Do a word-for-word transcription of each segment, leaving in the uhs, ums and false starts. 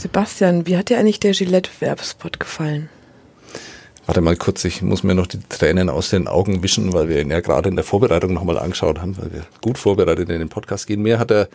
Sebastian, wie hat dir eigentlich der Gillette-Werbespot gefallen? Warte mal kurz, ich muss mir noch die Tränen aus den Augen wischen, weil wir ihn ja gerade in der Vorbereitung nochmal angeschaut haben, weil wir gut vorbereitet in den Podcast gehen. Mir hat er,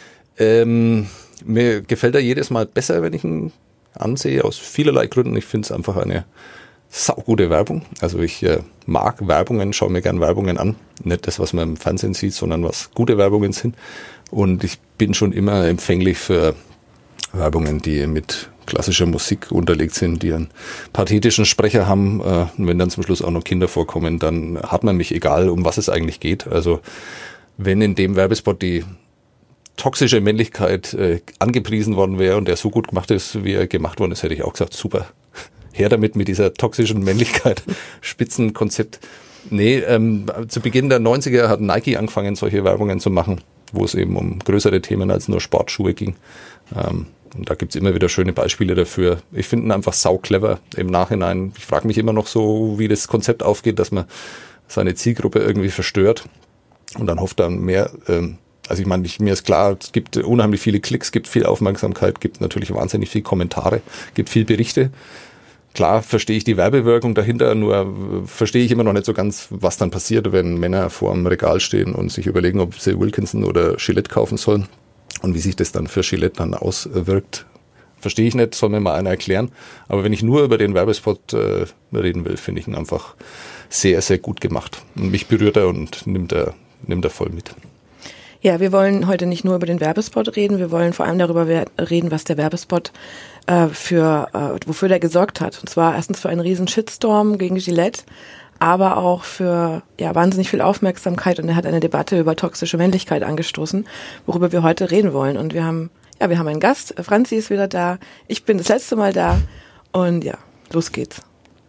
ähm, mir gefällt er jedes Mal besser, wenn ich ihn ansehe, aus vielerlei Gründen. Ich finde es einfach eine saugute Werbung. Also ich äh, mag Werbungen, schaue mir gern Werbungen an. Nicht das, was man im Fernsehen sieht, sondern was gute Werbungen sind. Und ich bin schon immer empfänglich für Werbungen, die mit klassischer Musik unterlegt sind, die einen pathetischen Sprecher haben. Äh, und wenn dann zum Schluss auch noch Kinder vorkommen, dann hat man mich, egal um was es eigentlich geht. Also wenn in dem Werbespot die toxische Männlichkeit äh, angepriesen worden wäre und der so gut gemacht ist, wie er gemacht worden ist, hätte ich auch gesagt, super. Her damit mit dieser toxischen Männlichkeit, Spitzenkonzept. Nee, ähm, zu Beginn der neunziger hat Nike angefangen, solche Werbungen zu machen, wo es eben um größere Themen als nur Sportschuhe ging. Ähm, und da gibt's immer wieder schöne Beispiele dafür. Ich finde ihn einfach sau clever im Nachhinein. Ich frage mich immer noch so, wie das Konzept aufgeht, dass man seine Zielgruppe irgendwie verstört und dann hofft dann mehr. Ähm, also ich meine, ich, mir ist klar, es gibt unheimlich viele Klicks, gibt viel Aufmerksamkeit, gibt natürlich wahnsinnig viel Kommentare, gibt viel Berichte. Klar verstehe ich die Werbewirkung dahinter, nur verstehe ich immer noch nicht so ganz, was dann passiert, wenn Männer vor dem Regal stehen und sich überlegen, ob sie Wilkinson oder Gillette kaufen sollen und wie sich das dann für Gillette dann auswirkt. Verstehe ich nicht, soll mir mal einer erklären. Aber wenn ich nur über den Werbespot äh, reden will, finde ich ihn einfach sehr, sehr gut gemacht. Und mich berührt er und nimmt er, nimmt er voll mit. Ja, wir wollen heute nicht nur über den Werbespot reden, wir wollen vor allem darüber reden, was der Werbespot äh, für, äh, wofür der gesorgt hat. Und zwar erstens für einen riesen Shitstorm gegen Gillette, aber auch für ja wahnsinnig viel Aufmerksamkeit, und er hat eine Debatte über toxische Männlichkeit angestoßen, worüber wir heute reden wollen. Und wir haben, ja, wir haben einen Gast, Franzi ist wieder da, ich bin das letzte Mal da und ja, los geht's.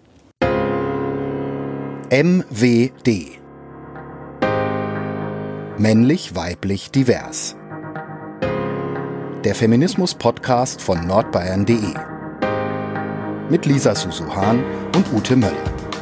M W D. Männlich, weiblich, divers. Der Feminismus-Podcast von nordbayern punkt de. Mit Lisa Susuhan und Ute Möller.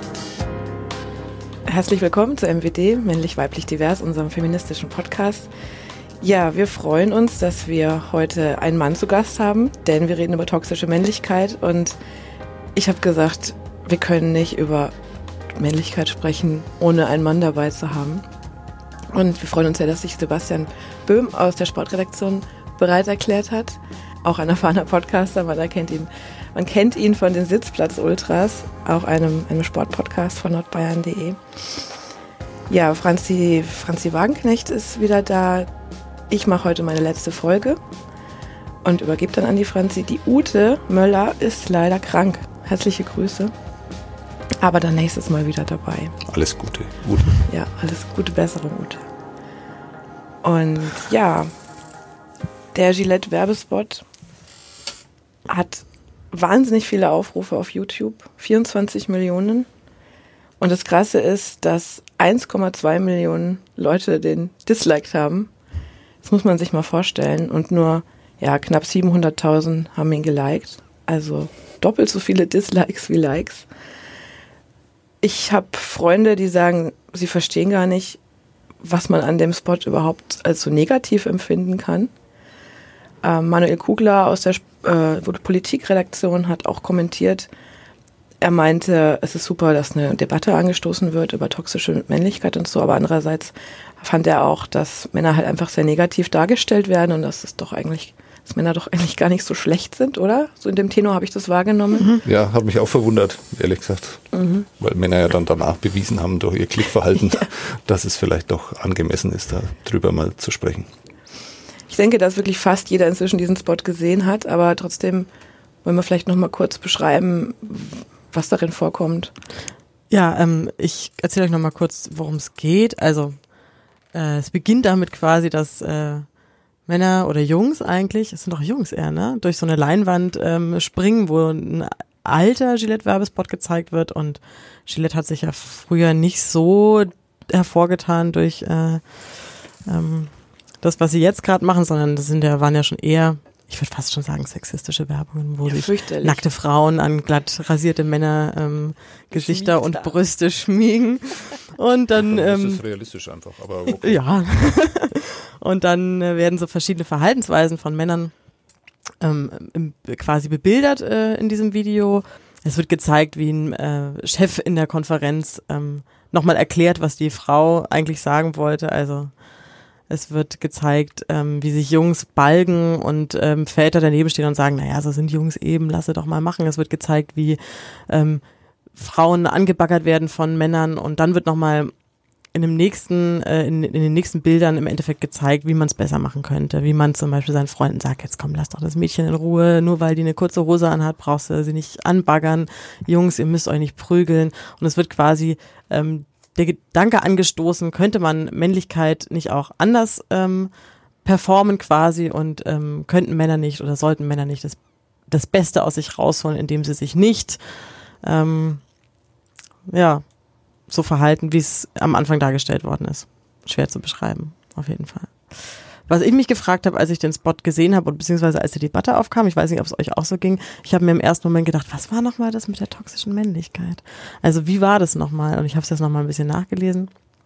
Herzlich willkommen zu M W D, Männlich, weiblich, divers, unserem feministischen Podcast. Ja, wir freuen uns, dass wir heute einen Mann zu Gast haben, denn wir reden über toxische Männlichkeit und ich habe gesagt, wir können nicht über Männlichkeit sprechen, ohne einen Mann dabei zu haben. Und wir freuen uns sehr, dass sich Sebastian Böhm aus der Sportredaktion bereit erklärt hat. Auch ein erfahrener Podcaster, man kennt ihn, man kennt ihn von den Sitzplatz-Ultras, auch einem, einem Sportpodcast von nordbayern punkt de. Ja, Franzi, Franzi Wagenknecht ist wieder da. Ich mache heute meine letzte Folge und übergebe dann an die Franzi. Die Ute Möller ist leider krank. Herzliche Grüße. Aber dann nächstes Mal wieder dabei. Alles Gute, Ute. Ja, alles gute Besserung, Ute. Und ja, der Gillette-Werbespot hat wahnsinnig viele Aufrufe auf YouTube, vierundzwanzig Millionen. Und das Krasse ist, dass eins Komma zwei Millionen Leute den disliked haben. Das muss man sich mal vorstellen. Und nur ja, knapp siebenhunderttausend haben ihn geliked. Also doppelt so viele Dislikes wie Likes. Ich habe Freunde, die sagen, sie verstehen gar nicht, was man an dem Spot überhaupt als so negativ empfinden kann. Ähm, Manuel Kugler aus der äh, Politikredaktion hat auch kommentiert, er meinte, es ist super, dass eine Debatte angestoßen wird über toxische Männlichkeit und so, aber andererseits fand er auch, dass Männer halt einfach sehr negativ dargestellt werden und dass es doch eigentlich, dass Männer doch eigentlich gar nicht so schlecht sind, oder? So in dem Tenor habe ich das wahrgenommen. Mhm. Ja, hat mich auch verwundert, ehrlich gesagt. Mhm. Weil Männer ja dann danach bewiesen haben durch ihr Klickverhalten, ja, dass es vielleicht doch angemessen ist, da drüber mal zu sprechen. Ich denke, dass wirklich fast jeder inzwischen diesen Spot gesehen hat, aber trotzdem wollen wir vielleicht noch mal kurz beschreiben, was darin vorkommt. Ja, ähm, ich erzähle euch noch mal kurz, worum es geht. Also äh, es beginnt damit quasi, dass äh, Männer oder Jungs eigentlich, es sind doch Jungs eher, ne, durch so eine Leinwand ähm, springen, wo ein alter Gillette-Werbespot gezeigt wird, und Gillette hat sich ja früher nicht so hervorgetan durch äh, ähm, das, was sie jetzt gerade machen, sondern das sind ja, waren ja schon eher, ich würde fast schon sagen, sexistische Werbungen, wo ja, sich nackte Frauen an glatt rasierte Männer ähm, Gesichter und Brüste schmiegen. Und dann das ähm, ist realistisch einfach, aber okay. Ja. Und dann äh, werden so verschiedene Verhaltensweisen von Männern ähm, quasi bebildert äh, in diesem Video. Es wird gezeigt, wie ein äh, Chef in der Konferenz ähm, nochmal erklärt, was die Frau eigentlich sagen wollte. Also es wird gezeigt, ähm, wie sich Jungs balgen und ähm, Väter daneben stehen und sagen, naja, so sind Jungs eben, lass sie doch mal machen. Es wird gezeigt, wie ähm, Frauen angebaggert werden von Männern und dann wird nochmal in dem nächsten, äh, in, in den nächsten Bildern im Endeffekt gezeigt, wie man es besser machen könnte. Wie man zum Beispiel seinen Freunden sagt, jetzt komm, lass doch das Mädchen in Ruhe, nur weil die eine kurze Hose anhat, brauchst du sie nicht anbaggern. Jungs, ihr müsst euch nicht prügeln. Und es wird quasi ähm, der Gedanke angestoßen, könnte man Männlichkeit nicht auch anders ähm, performen quasi und ähm, könnten Männer nicht oder sollten Männer nicht das, das Beste aus sich rausholen, indem sie sich nicht ähm, ja so verhalten, wie es am Anfang dargestellt worden ist. Schwer zu beschreiben, auf jeden Fall. Was ich mich gefragt habe, als ich den Spot gesehen habe und beziehungsweise als die Debatte aufkam, ich weiß nicht, ob es euch auch so ging, ich habe mir im ersten Moment gedacht, was war nochmal das mit der toxischen Männlichkeit? Also wie war das nochmal? Und ich habe es jetzt nochmal ein bisschen nachgelesen.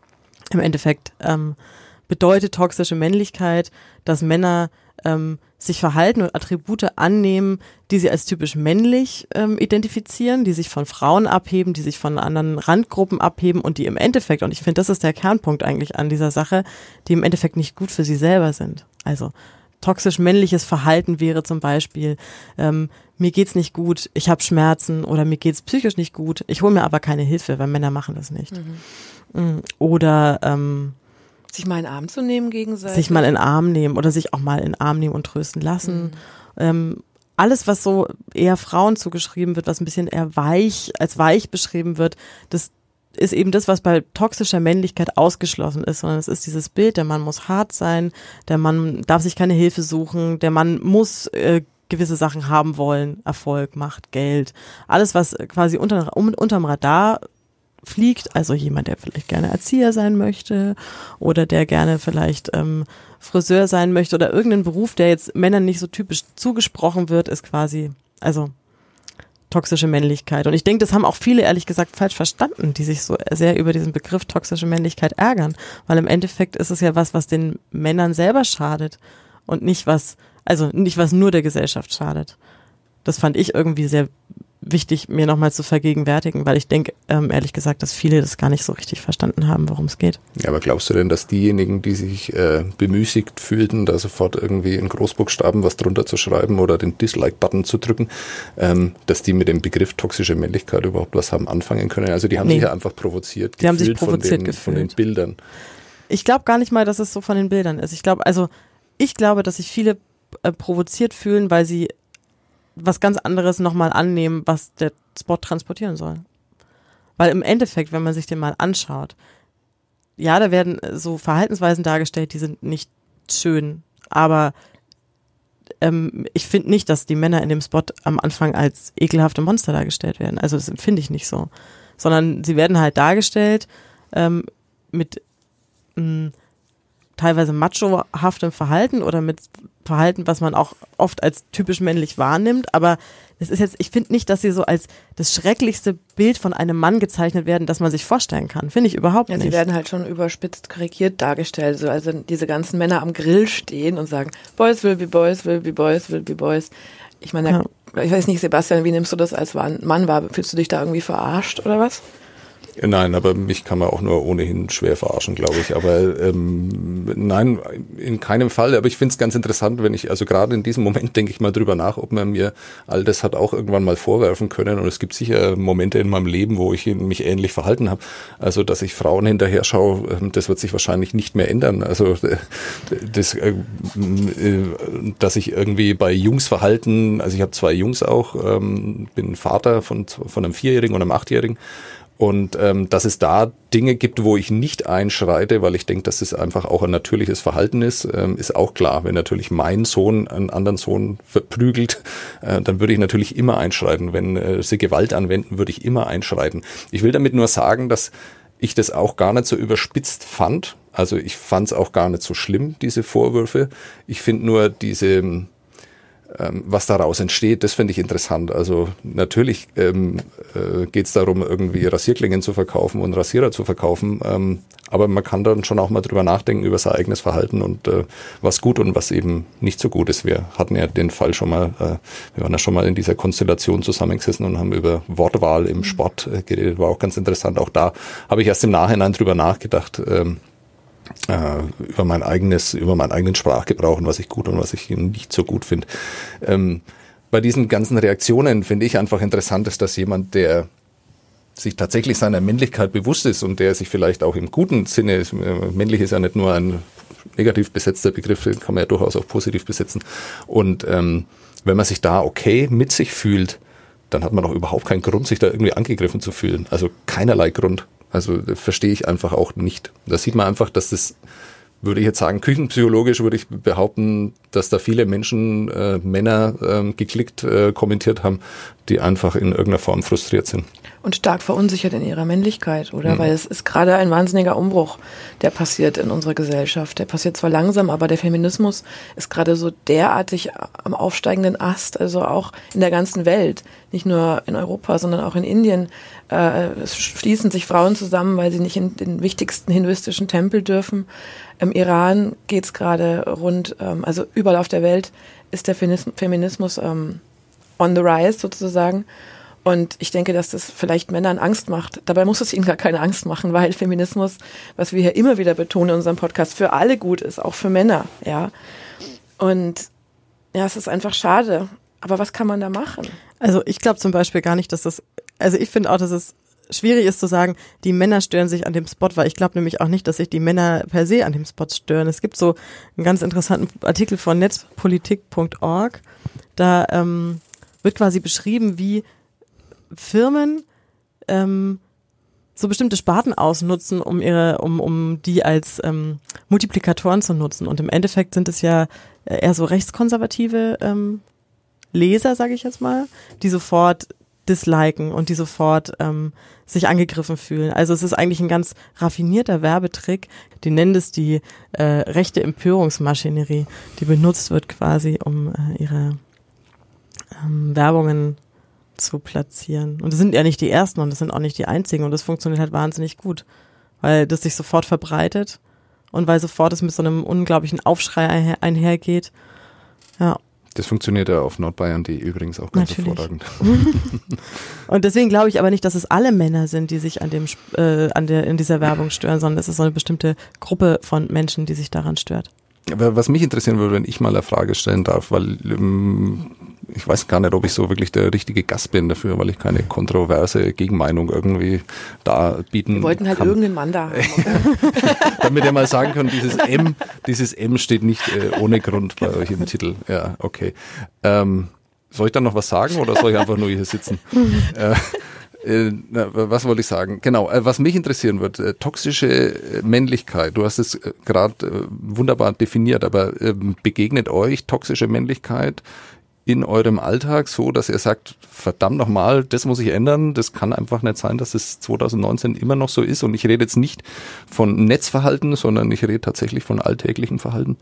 Im Endeffekt ähm, bedeutet toxische Männlichkeit, dass Männer ähm, sich Verhalten und Attribute annehmen, die sie als typisch männlich ähm, identifizieren, die sich von Frauen abheben, die sich von anderen Randgruppen abheben und die im Endeffekt, und ich finde, das ist der Kernpunkt eigentlich an dieser Sache, die im Endeffekt nicht gut für sie selber sind. Also toxisch männliches Verhalten wäre zum Beispiel, ähm, mir geht's nicht gut, ich habe Schmerzen oder mir geht's psychisch nicht gut, ich hole mir aber keine Hilfe, weil Männer machen das nicht. Mhm. Oder ähm, sich mal in den Arm zu nehmen gegenseitig. Sich mal in den Arm nehmen oder sich auch mal in den Arm nehmen und trösten lassen. Mhm. Ähm, alles, was so eher Frauen zugeschrieben wird, was ein bisschen eher weich, als weich beschrieben wird, das ist eben das, was bei toxischer Männlichkeit ausgeschlossen ist, sondern es ist dieses Bild, der Mann muss hart sein, der Mann darf sich keine Hilfe suchen, der Mann muss äh, gewisse Sachen haben wollen, Erfolg, Macht, Geld, alles, was quasi unter, um, unterm Radar fliegt, also jemand, der vielleicht gerne Erzieher sein möchte oder der gerne vielleicht ähm, Friseur sein möchte oder irgendein Beruf, der jetzt Männern nicht so typisch zugesprochen wird, ist quasi, also toxische Männlichkeit. Und ich denke, das haben auch viele ehrlich gesagt falsch verstanden, die sich so sehr über diesen Begriff toxische Männlichkeit ärgern, weil im Endeffekt ist es ja was, was den Männern selber schadet und nicht was, also nicht was nur der Gesellschaft schadet. Das fand ich irgendwie sehr wichtig, mir nochmal zu vergegenwärtigen, weil ich denke, ähm, ehrlich gesagt, dass viele das gar nicht so richtig verstanden haben, worum es geht. Ja, aber glaubst du denn, dass diejenigen, die sich äh, bemüßigt fühlten, da sofort irgendwie in Großbuchstaben was drunter zu schreiben oder den Dislike-Button zu drücken, ähm, dass die mit dem Begriff toxische Männlichkeit überhaupt was haben anfangen können? Also die haben nee. sich ja einfach provoziert die haben sich provoziert von den, gefühlt. von den Bildern. Ich glaube gar nicht mal, dass es so von den Bildern ist. Ich glaube, also ich glaube, dass sich viele äh, provoziert fühlen, weil sie was ganz anderes nochmal annehmen, was der Spot transportieren soll. Weil im Endeffekt, wenn man sich den mal anschaut, ja, da werden so Verhaltensweisen dargestellt, die sind nicht schön, aber ähm, ich finde nicht, dass die Männer in dem Spot am Anfang als ekelhafte Monster dargestellt werden. Also das finde ich nicht so. Sondern sie werden halt dargestellt ähm, mit mh, teilweise machohaftem Verhalten oder mit Verhalten, was man auch oft als typisch männlich wahrnimmt, aber es ist jetzt, ich finde nicht, dass sie so als das schrecklichste Bild von einem Mann gezeichnet werden, das man sich vorstellen kann. Finde ich überhaupt ja, nicht. Sie werden halt schon überspitzt karikiert dargestellt, so, also diese ganzen Männer am Grill stehen und sagen, Boys will be Boys, will be Boys, will be Boys. Ich meine, ja. Ich weiß nicht, Sebastian, wie nimmst du das als Mann wahr? Fühlst du dich da irgendwie verarscht oder was? Nein, aber mich kann man auch nur ohnehin schwer verarschen, glaube ich. Aber ähm, nein, in keinem Fall. Aber ich finde es ganz interessant, wenn ich, also gerade in diesem Moment denke ich mal drüber nach, ob man mir all das hat auch irgendwann mal vorwerfen können. Und es gibt sicher Momente in meinem Leben, wo ich mich ähnlich verhalten habe. Also, dass ich Frauen hinterher schaue, das wird sich wahrscheinlich nicht mehr ändern. Also, das, äh, dass ich irgendwie bei Jungs verhalten, also ich habe zwei Jungs auch, ähm, bin Vater von, von einem Vierjährigen und einem Achtjährigen. Und ähm, dass es da Dinge gibt, wo ich nicht einschreite, weil ich denke, dass es einfach auch ein natürliches Verhalten ist, ähm, ist auch klar. Wenn natürlich mein Sohn einen anderen Sohn verprügelt, äh, dann würde ich natürlich immer einschreiten. Wenn äh, sie Gewalt anwenden, würde ich immer einschreiten. Ich will damit nur sagen, dass ich das auch gar nicht so überspitzt fand. Also ich fand es auch gar nicht so schlimm, diese Vorwürfe. Ich finde nur diese ähm, was daraus entsteht, das finde ich interessant. Also natürlich ähm, äh, geht es darum, irgendwie Rasierklingen zu verkaufen und Rasierer zu verkaufen, ähm, aber man kann dann schon auch mal drüber nachdenken, über sein eigenes Verhalten und äh, was gut und was eben nicht so gut ist. Wir hatten ja den Fall schon mal, äh, wir waren ja schon mal in dieser Konstellation zusammengesessen und haben über Wortwahl im Sport äh, geredet, war auch ganz interessant. Auch da habe ich erst im Nachhinein drüber nachgedacht, ähm, äh, über mein eigenes, über meinen eigenen Sprachgebrauch und was ich gut und was ich nicht so gut finde. Ähm, bei diesen ganzen Reaktionen finde ich einfach interessant, ist, dass jemand, der sich tatsächlich seiner Männlichkeit bewusst ist und der sich vielleicht auch im guten Sinne, männlich ist ja nicht nur ein negativ besetzter Begriff, den kann man ja durchaus auch positiv besetzen. Und ähm, wenn man sich da okay mit sich fühlt, dann hat man doch überhaupt keinen Grund, sich da irgendwie angegriffen zu fühlen. Also keinerlei Grund. Also verstehe ich einfach auch nicht. Da sieht man einfach, dass das, würde ich jetzt sagen, küchenpsychologisch würde ich behaupten, dass da viele Menschen, äh, Männer äh, geklickt, äh, kommentiert haben, die einfach in irgendeiner Form frustriert sind. Und stark verunsichert in ihrer Männlichkeit, oder? Mhm. Weil es ist gerade ein wahnsinniger Umbruch, der passiert in unserer Gesellschaft. Der passiert zwar langsam, aber der Feminismus ist gerade so derartig am aufsteigenden Ast, also auch in der ganzen Welt. Nicht nur in Europa, sondern auch in Indien. Äh, es schließen sich Frauen zusammen, weil sie nicht in den wichtigsten hinduistischen Tempel dürfen. Im Iran geht's gerade rund, ähm, also überall auf der Welt ist der Feminismus ähm, on the rise sozusagen. Und ich denke, dass das vielleicht Männern Angst macht. Dabei muss es ihnen gar keine Angst machen, weil Feminismus, was wir hier immer wieder betonen in unserem Podcast, für alle gut ist, auch für Männer, ja. Und ja, es ist einfach schade. Aber was kann man da machen? Also ich glaube zum Beispiel gar nicht, dass das, also ich finde auch, dass es schwierig ist zu sagen, die Männer stören sich an dem Spot, weil ich glaube nämlich auch nicht, dass sich die Männer per se an dem Spot stören. Es gibt so einen ganz interessanten Artikel von netzpolitik punkt org, da ähm, wird quasi beschrieben, wie Firmen ähm, so bestimmte Sparten ausnutzen, um ihre, um, um die als ähm, Multiplikatoren zu nutzen. Und im Endeffekt sind es ja eher so rechtskonservative ähm, Leser, sage ich jetzt mal, die sofort disliken und die sofort ähm, sich angegriffen fühlen. Also es ist eigentlich ein ganz raffinierter Werbetrick. Die nennen es die äh, rechte Empörungsmaschinerie, die benutzt wird quasi, um äh, ihre ähm, Werbungen zu platzieren. Und das sind ja nicht die ersten und das sind auch nicht die einzigen und das funktioniert halt wahnsinnig gut, weil das sich sofort verbreitet und weil sofort es mit so einem unglaublichen Aufschrei einher, einhergeht. Ja. Das funktioniert ja auf nordbayern punkt de übrigens auch ganz Natürlich. hervorragend. Und deswegen glaube ich aber nicht, dass es alle Männer sind, die sich an dem äh, an der in dieser Werbung stören, sondern es ist so eine bestimmte Gruppe von Menschen, die sich daran stört. Aber was mich interessieren würde, wenn ich mal eine Frage stellen darf, weil ähm, ich weiß gar nicht, ob ich so wirklich der richtige Gast bin dafür, weil ich keine kontroverse Gegenmeinung irgendwie da bieten kann. Wir wollten halt kann. irgendeinen Mann da haben. Damit ihr mal sagen könnt, dieses M, dieses M steht nicht äh, ohne Grund bei euch im Titel. Ja, okay. Ähm, soll ich dann noch was sagen oder soll ich einfach nur hier sitzen? äh, Äh, was wollte ich sagen? Genau, äh, was mich interessieren wird, äh, toxische äh, Männlichkeit. Du hast es äh, gerade äh, wunderbar definiert, aber äh, begegnet euch toxische Männlichkeit in eurem Alltag so, dass ihr sagt, verdammt nochmal, das muss ich ändern, das kann einfach nicht sein, dass es zwanzig neunzehn immer noch so ist und ich rede jetzt nicht von Netzverhalten, sondern ich rede tatsächlich von alltäglichem Verhalten.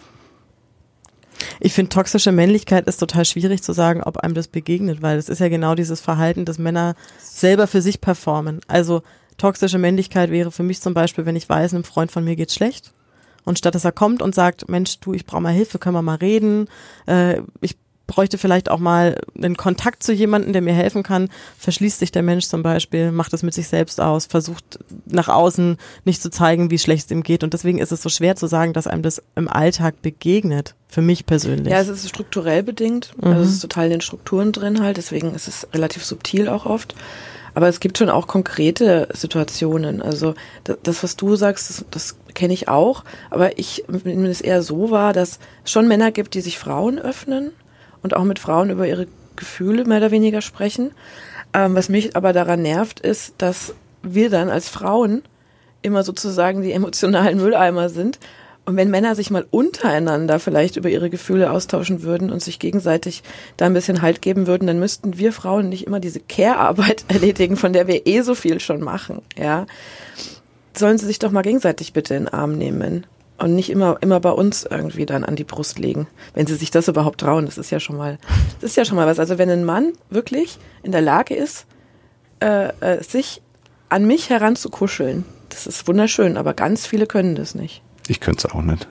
Ich finde, toxische Männlichkeit ist total schwierig zu sagen, ob einem das begegnet, weil es ist ja genau dieses Verhalten, das Männer selber für sich performen. Also toxische Männlichkeit wäre für mich zum Beispiel, wenn ich weiß, einem Freund von mir geht's schlecht und statt dass er kommt und sagt, Mensch, du, ich brauche mal Hilfe, können wir mal reden, äh, ich bräuchte vielleicht auch mal einen Kontakt zu jemandem, der mir helfen kann, verschließt sich der Mensch zum Beispiel, macht es mit sich selbst aus, versucht nach außen nicht zu zeigen, wie schlecht es ihm geht und deswegen ist es so schwer zu sagen, dass einem das im Alltag begegnet, für mich persönlich. Ja, es ist strukturell bedingt, Mhm. also es ist total in den Strukturen drin halt, deswegen ist es relativ subtil auch oft, aber es gibt schon auch konkrete Situationen, also das, das was du sagst, das, das kenne ich auch, aber ich nehme es eher so wahr, dass es schon Männer gibt, die sich Frauen öffnen, und auch mit Frauen über ihre Gefühle mehr oder weniger sprechen. Ähm, was mich aber daran nervt, ist, dass wir dann als Frauen immer sozusagen die emotionalen Mülleimer sind. Und wenn Männer sich mal untereinander vielleicht über ihre Gefühle austauschen würden und sich gegenseitig da ein bisschen Halt geben würden, dann müssten wir Frauen nicht immer diese Care-Arbeit erledigen, von der wir eh so viel schon machen. Ja, sollen sie sich doch mal gegenseitig bitte in den Arm nehmen. und nicht immer, immer bei uns irgendwie dann an die Brust legen, wenn sie sich das überhaupt trauen. Das ist ja schon mal, das ist ja schon mal was. Also wenn ein Mann wirklich in der Lage ist, äh, äh, sich an mich heranzukuscheln, das ist wunderschön, aber ganz viele können das nicht. Ich könnte es auch nicht.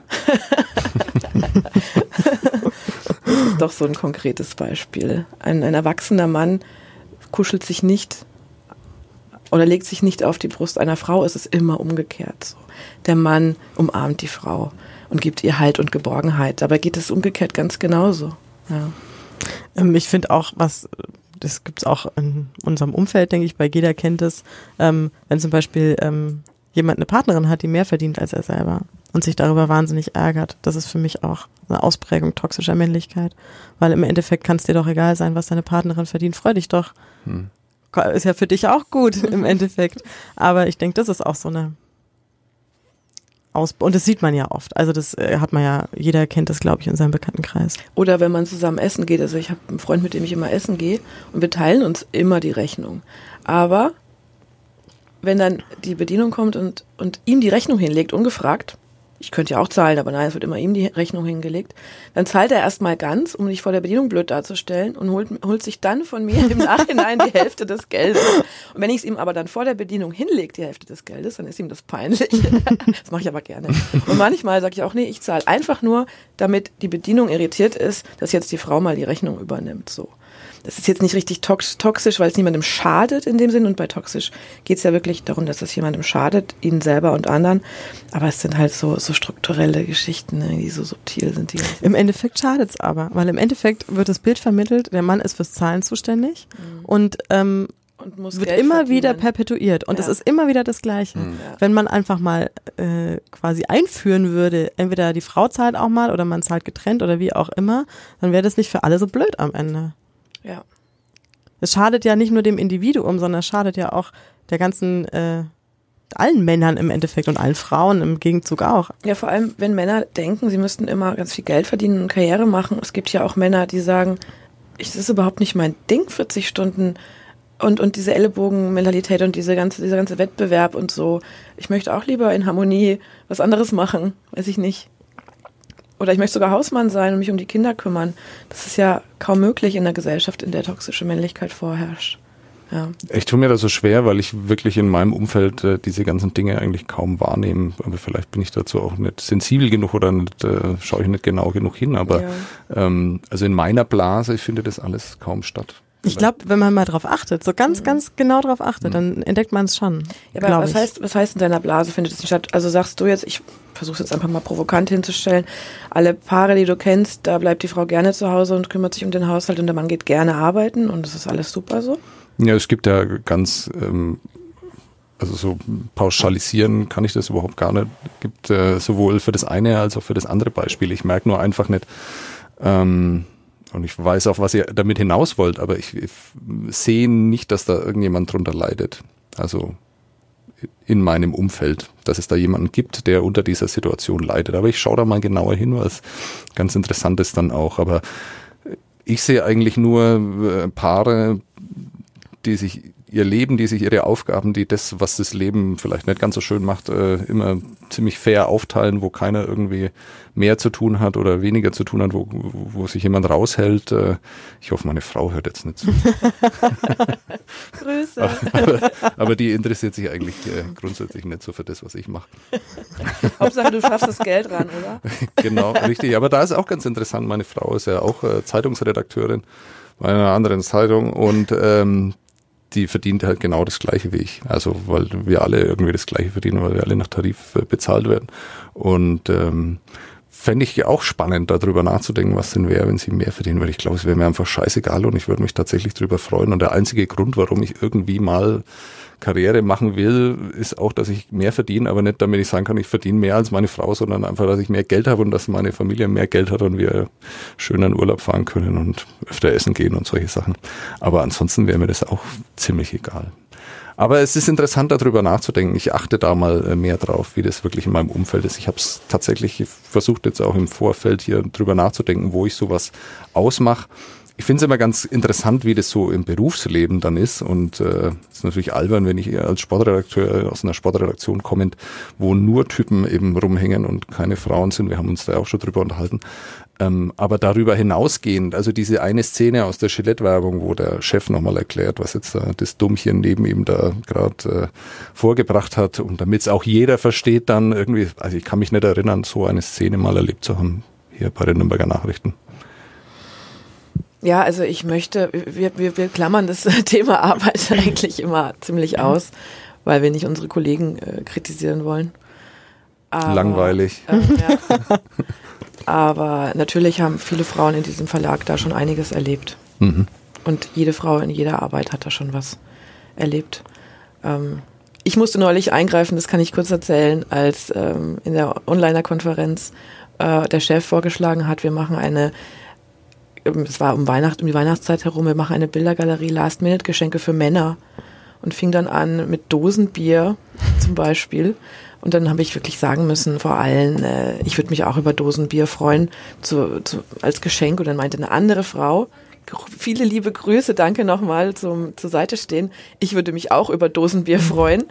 Das ist doch so ein konkretes Beispiel. Ein, ein erwachsener Mann kuschelt sich nicht oder legt sich nicht auf die Brust einer Frau, es ist immer umgekehrt so. Der Mann umarmt die Frau und gibt ihr Halt und Geborgenheit. Dabei geht es umgekehrt ganz genauso. Ja. Ähm, ich finde auch, was, das gibt es auch in unserem Umfeld, denke ich, bei jeder kennt es, ähm, wenn zum Beispiel ähm, jemand eine Partnerin hat, die mehr verdient als er selber und sich darüber wahnsinnig ärgert. Das ist für mich auch eine Ausprägung toxischer Männlichkeit, weil im Endeffekt kann es dir doch egal sein, was deine Partnerin verdient. Freu dich doch. Hm. Ist ja für dich auch gut im Endeffekt. Aber ich denke, das ist auch so eine Aus- und das sieht man ja oft. Also das äh, hat man ja, jeder kennt das, glaube ich, in seinem Bekanntenkreis. Oder wenn man zusammen essen geht. Also ich habe einen Freund, mit dem ich immer essen gehe und wir teilen uns immer die Rechnung. Aber wenn dann die Bedienung kommt und, und ihm die Rechnung hinlegt, ungefragt, ich könnte ja auch zahlen, aber nein, es wird immer ihm die Rechnung hingelegt, dann zahlt er erstmal ganz, um nicht vor der Bedienung blöd darzustellen und holt, holt sich dann von mir im Nachhinein die Hälfte des Geldes. Und wenn ich es ihm aber dann vor der Bedienung hinlege, die Hälfte des Geldes, dann ist ihm das peinlich. Das mache ich aber gerne. Und manchmal sage ich auch, nee, ich zahle einfach nur, damit die Bedienung irritiert ist, dass jetzt die Frau mal die Rechnung übernimmt, so. Das ist jetzt nicht richtig tox- toxisch, weil es niemandem schadet in dem Sinn. Und bei toxisch geht es ja wirklich darum, dass es jemandem schadet, ihnen selber und anderen. Aber es sind halt so, so strukturelle Geschichten, ne, die so subtil sind. Die Im Endeffekt schadet es aber, weil im Endeffekt wird das Bild vermittelt, der Mann ist fürs Zahlen zuständig mhm. und, ähm, und muss wird Geld immer verdienen. Wieder perpetuiert. Und es ja. ist immer wieder das Gleiche. Mhm. Wenn man einfach mal äh, quasi einführen würde, entweder die Frau zahlt auch mal oder man zahlt getrennt oder wie auch immer, dann wäre das nicht für alle so blöd am Ende. Ja. Es schadet ja nicht nur dem Individuum, sondern es schadet ja auch der ganzen, äh, allen Männern im Endeffekt und allen Frauen im Gegenzug auch. Ja, vor allem, wenn Männer denken, sie müssten immer ganz viel Geld verdienen und Karriere machen. Es gibt ja auch Männer, die sagen, ich, das ist überhaupt nicht mein Ding, vierzig Stunden und, und diese Ellenbogenmentalität und diese ganze, dieser ganze Wettbewerb und so. Ich möchte auch lieber in Harmonie was anderes machen, weiß ich nicht. Oder ich möchte sogar Hausmann sein und mich um die Kinder kümmern. Das ist ja kaum möglich in einer Gesellschaft, in der toxische Männlichkeit vorherrscht. Ja. Ich tue mir das so schwer, weil ich wirklich in meinem Umfeld äh, diese ganzen Dinge eigentlich kaum wahrnehme. Aber vielleicht bin ich dazu auch nicht sensibel genug oder nicht, äh, schaue ich nicht genau genug hin. Aber ja. ähm, also in meiner Blase findet das alles kaum statt. Ich glaube, wenn man mal drauf achtet, so ganz, mhm. ganz genau drauf achtet, mhm. dann entdeckt man es schon. Ja, aber was ich. heißt, was heißt in deiner Blase findet es nicht statt? Also sagst du jetzt, ich versuche es jetzt einfach mal provokant hinzustellen, alle Paare, die du kennst, da bleibt die Frau gerne zu Hause und kümmert sich um den Haushalt und der Mann geht gerne arbeiten und das ist alles super so? Ja, es gibt ja ganz, ähm, also so pauschalisieren kann ich das überhaupt gar nicht. Es gibt äh, sowohl für das eine als auch für das andere Beispiel. Ich merke nur einfach nicht, ähm, und ich weiß auch, was ihr damit hinaus wollt, aber ich, ich sehe nicht, dass da irgendjemand drunter leidet. Also in meinem Umfeld, dass es da jemanden gibt, der unter dieser Situation leidet. Aber ich schaue da mal genauer hin, weil es ganz interessant ist dann auch. Aber ich sehe eigentlich nur Paare, die sich ihr Leben, die sich ihre Aufgaben, die das, was das Leben vielleicht nicht ganz so schön macht, äh, immer ziemlich fair aufteilen, wo keiner irgendwie mehr zu tun hat oder weniger zu tun hat, wo, wo sich jemand raushält. Äh, ich hoffe, meine Frau hört jetzt nicht zu. Grüße. Aber, aber, aber die interessiert sich eigentlich äh, grundsätzlich nicht so für das, was ich mache. Hauptsache, du schaffst das Geld ran, oder? Genau, richtig. Aber da ist auch ganz interessant, meine Frau ist ja auch äh, Zeitungsredakteurin bei einer anderen Zeitung und ähm, die verdient halt genau das Gleiche wie ich. Also weil wir alle irgendwie das Gleiche verdienen, weil wir alle nach Tarif äh, bezahlt werden. Und ähm, fände ich auch spannend, darüber nachzudenken, was denn wäre, wenn sie mehr verdienen, weil ich glaube, es wäre mir einfach scheißegal und ich würde mich tatsächlich darüber freuen. Und der einzige Grund, warum ich irgendwie mal Karriere machen will, ist auch, dass ich mehr verdiene, aber nicht, damit ich sagen kann, ich verdiene mehr als meine Frau, sondern einfach, dass ich mehr Geld habe und dass meine Familie mehr Geld hat und wir schön in Urlaub fahren können und öfter essen gehen und solche Sachen. Aber ansonsten wäre mir das auch ziemlich egal. Aber es ist interessant, darüber nachzudenken. Ich achte da mal mehr drauf, wie das wirklich in meinem Umfeld ist. Ich habe es tatsächlich versucht, jetzt auch im Vorfeld hier drüber nachzudenken, wo ich sowas ausmache. ich finde es immer ganz interessant, wie das so im Berufsleben dann ist und es äh, ist natürlich albern, wenn ich als Sportredakteur aus einer Sportredaktion kommend, wo nur Typen eben rumhängen und keine Frauen sind, wir haben uns da auch schon drüber unterhalten, ähm, aber darüber hinausgehend, also diese eine Szene aus der Gillette-Werbung, wo der Chef nochmal erklärt, was jetzt da das Dummchen neben ihm da gerade äh, vorgebracht hat und damit es auch jeder versteht dann irgendwie, also ich kann mich nicht erinnern, so eine Szene mal erlebt zu haben hier bei den Nürnberger Nachrichten. Ja, also ich möchte, wir, wir, wir klammern das Thema Arbeit eigentlich immer ziemlich aus, weil wir nicht unsere Kollegen äh, kritisieren wollen. Aber, langweilig. Ähm, ja. Aber natürlich haben viele Frauen in diesem Verlag da schon einiges erlebt. Mhm. Und jede Frau in jeder Arbeit hat da schon was erlebt. Ähm, ich musste neulich eingreifen, das kann ich kurz erzählen, als ähm, in der Onliner-Konferenz äh, der Chef vorgeschlagen hat, wir machen eine es war um Weihnacht, um die Weihnachtszeit herum, wir machen eine Bildergalerie Last-Minute-Geschenke für Männer und fing dann an mit Dosenbier zum Beispiel. Und dann habe ich wirklich sagen müssen, vor allem, äh, ich würde mich auch über Dosenbier freuen zu, zu, als Geschenk. Und dann meinte eine andere Frau, viele liebe Grüße, danke nochmal zum zur Seite stehen. Ich würde mich auch über Dosenbier freuen.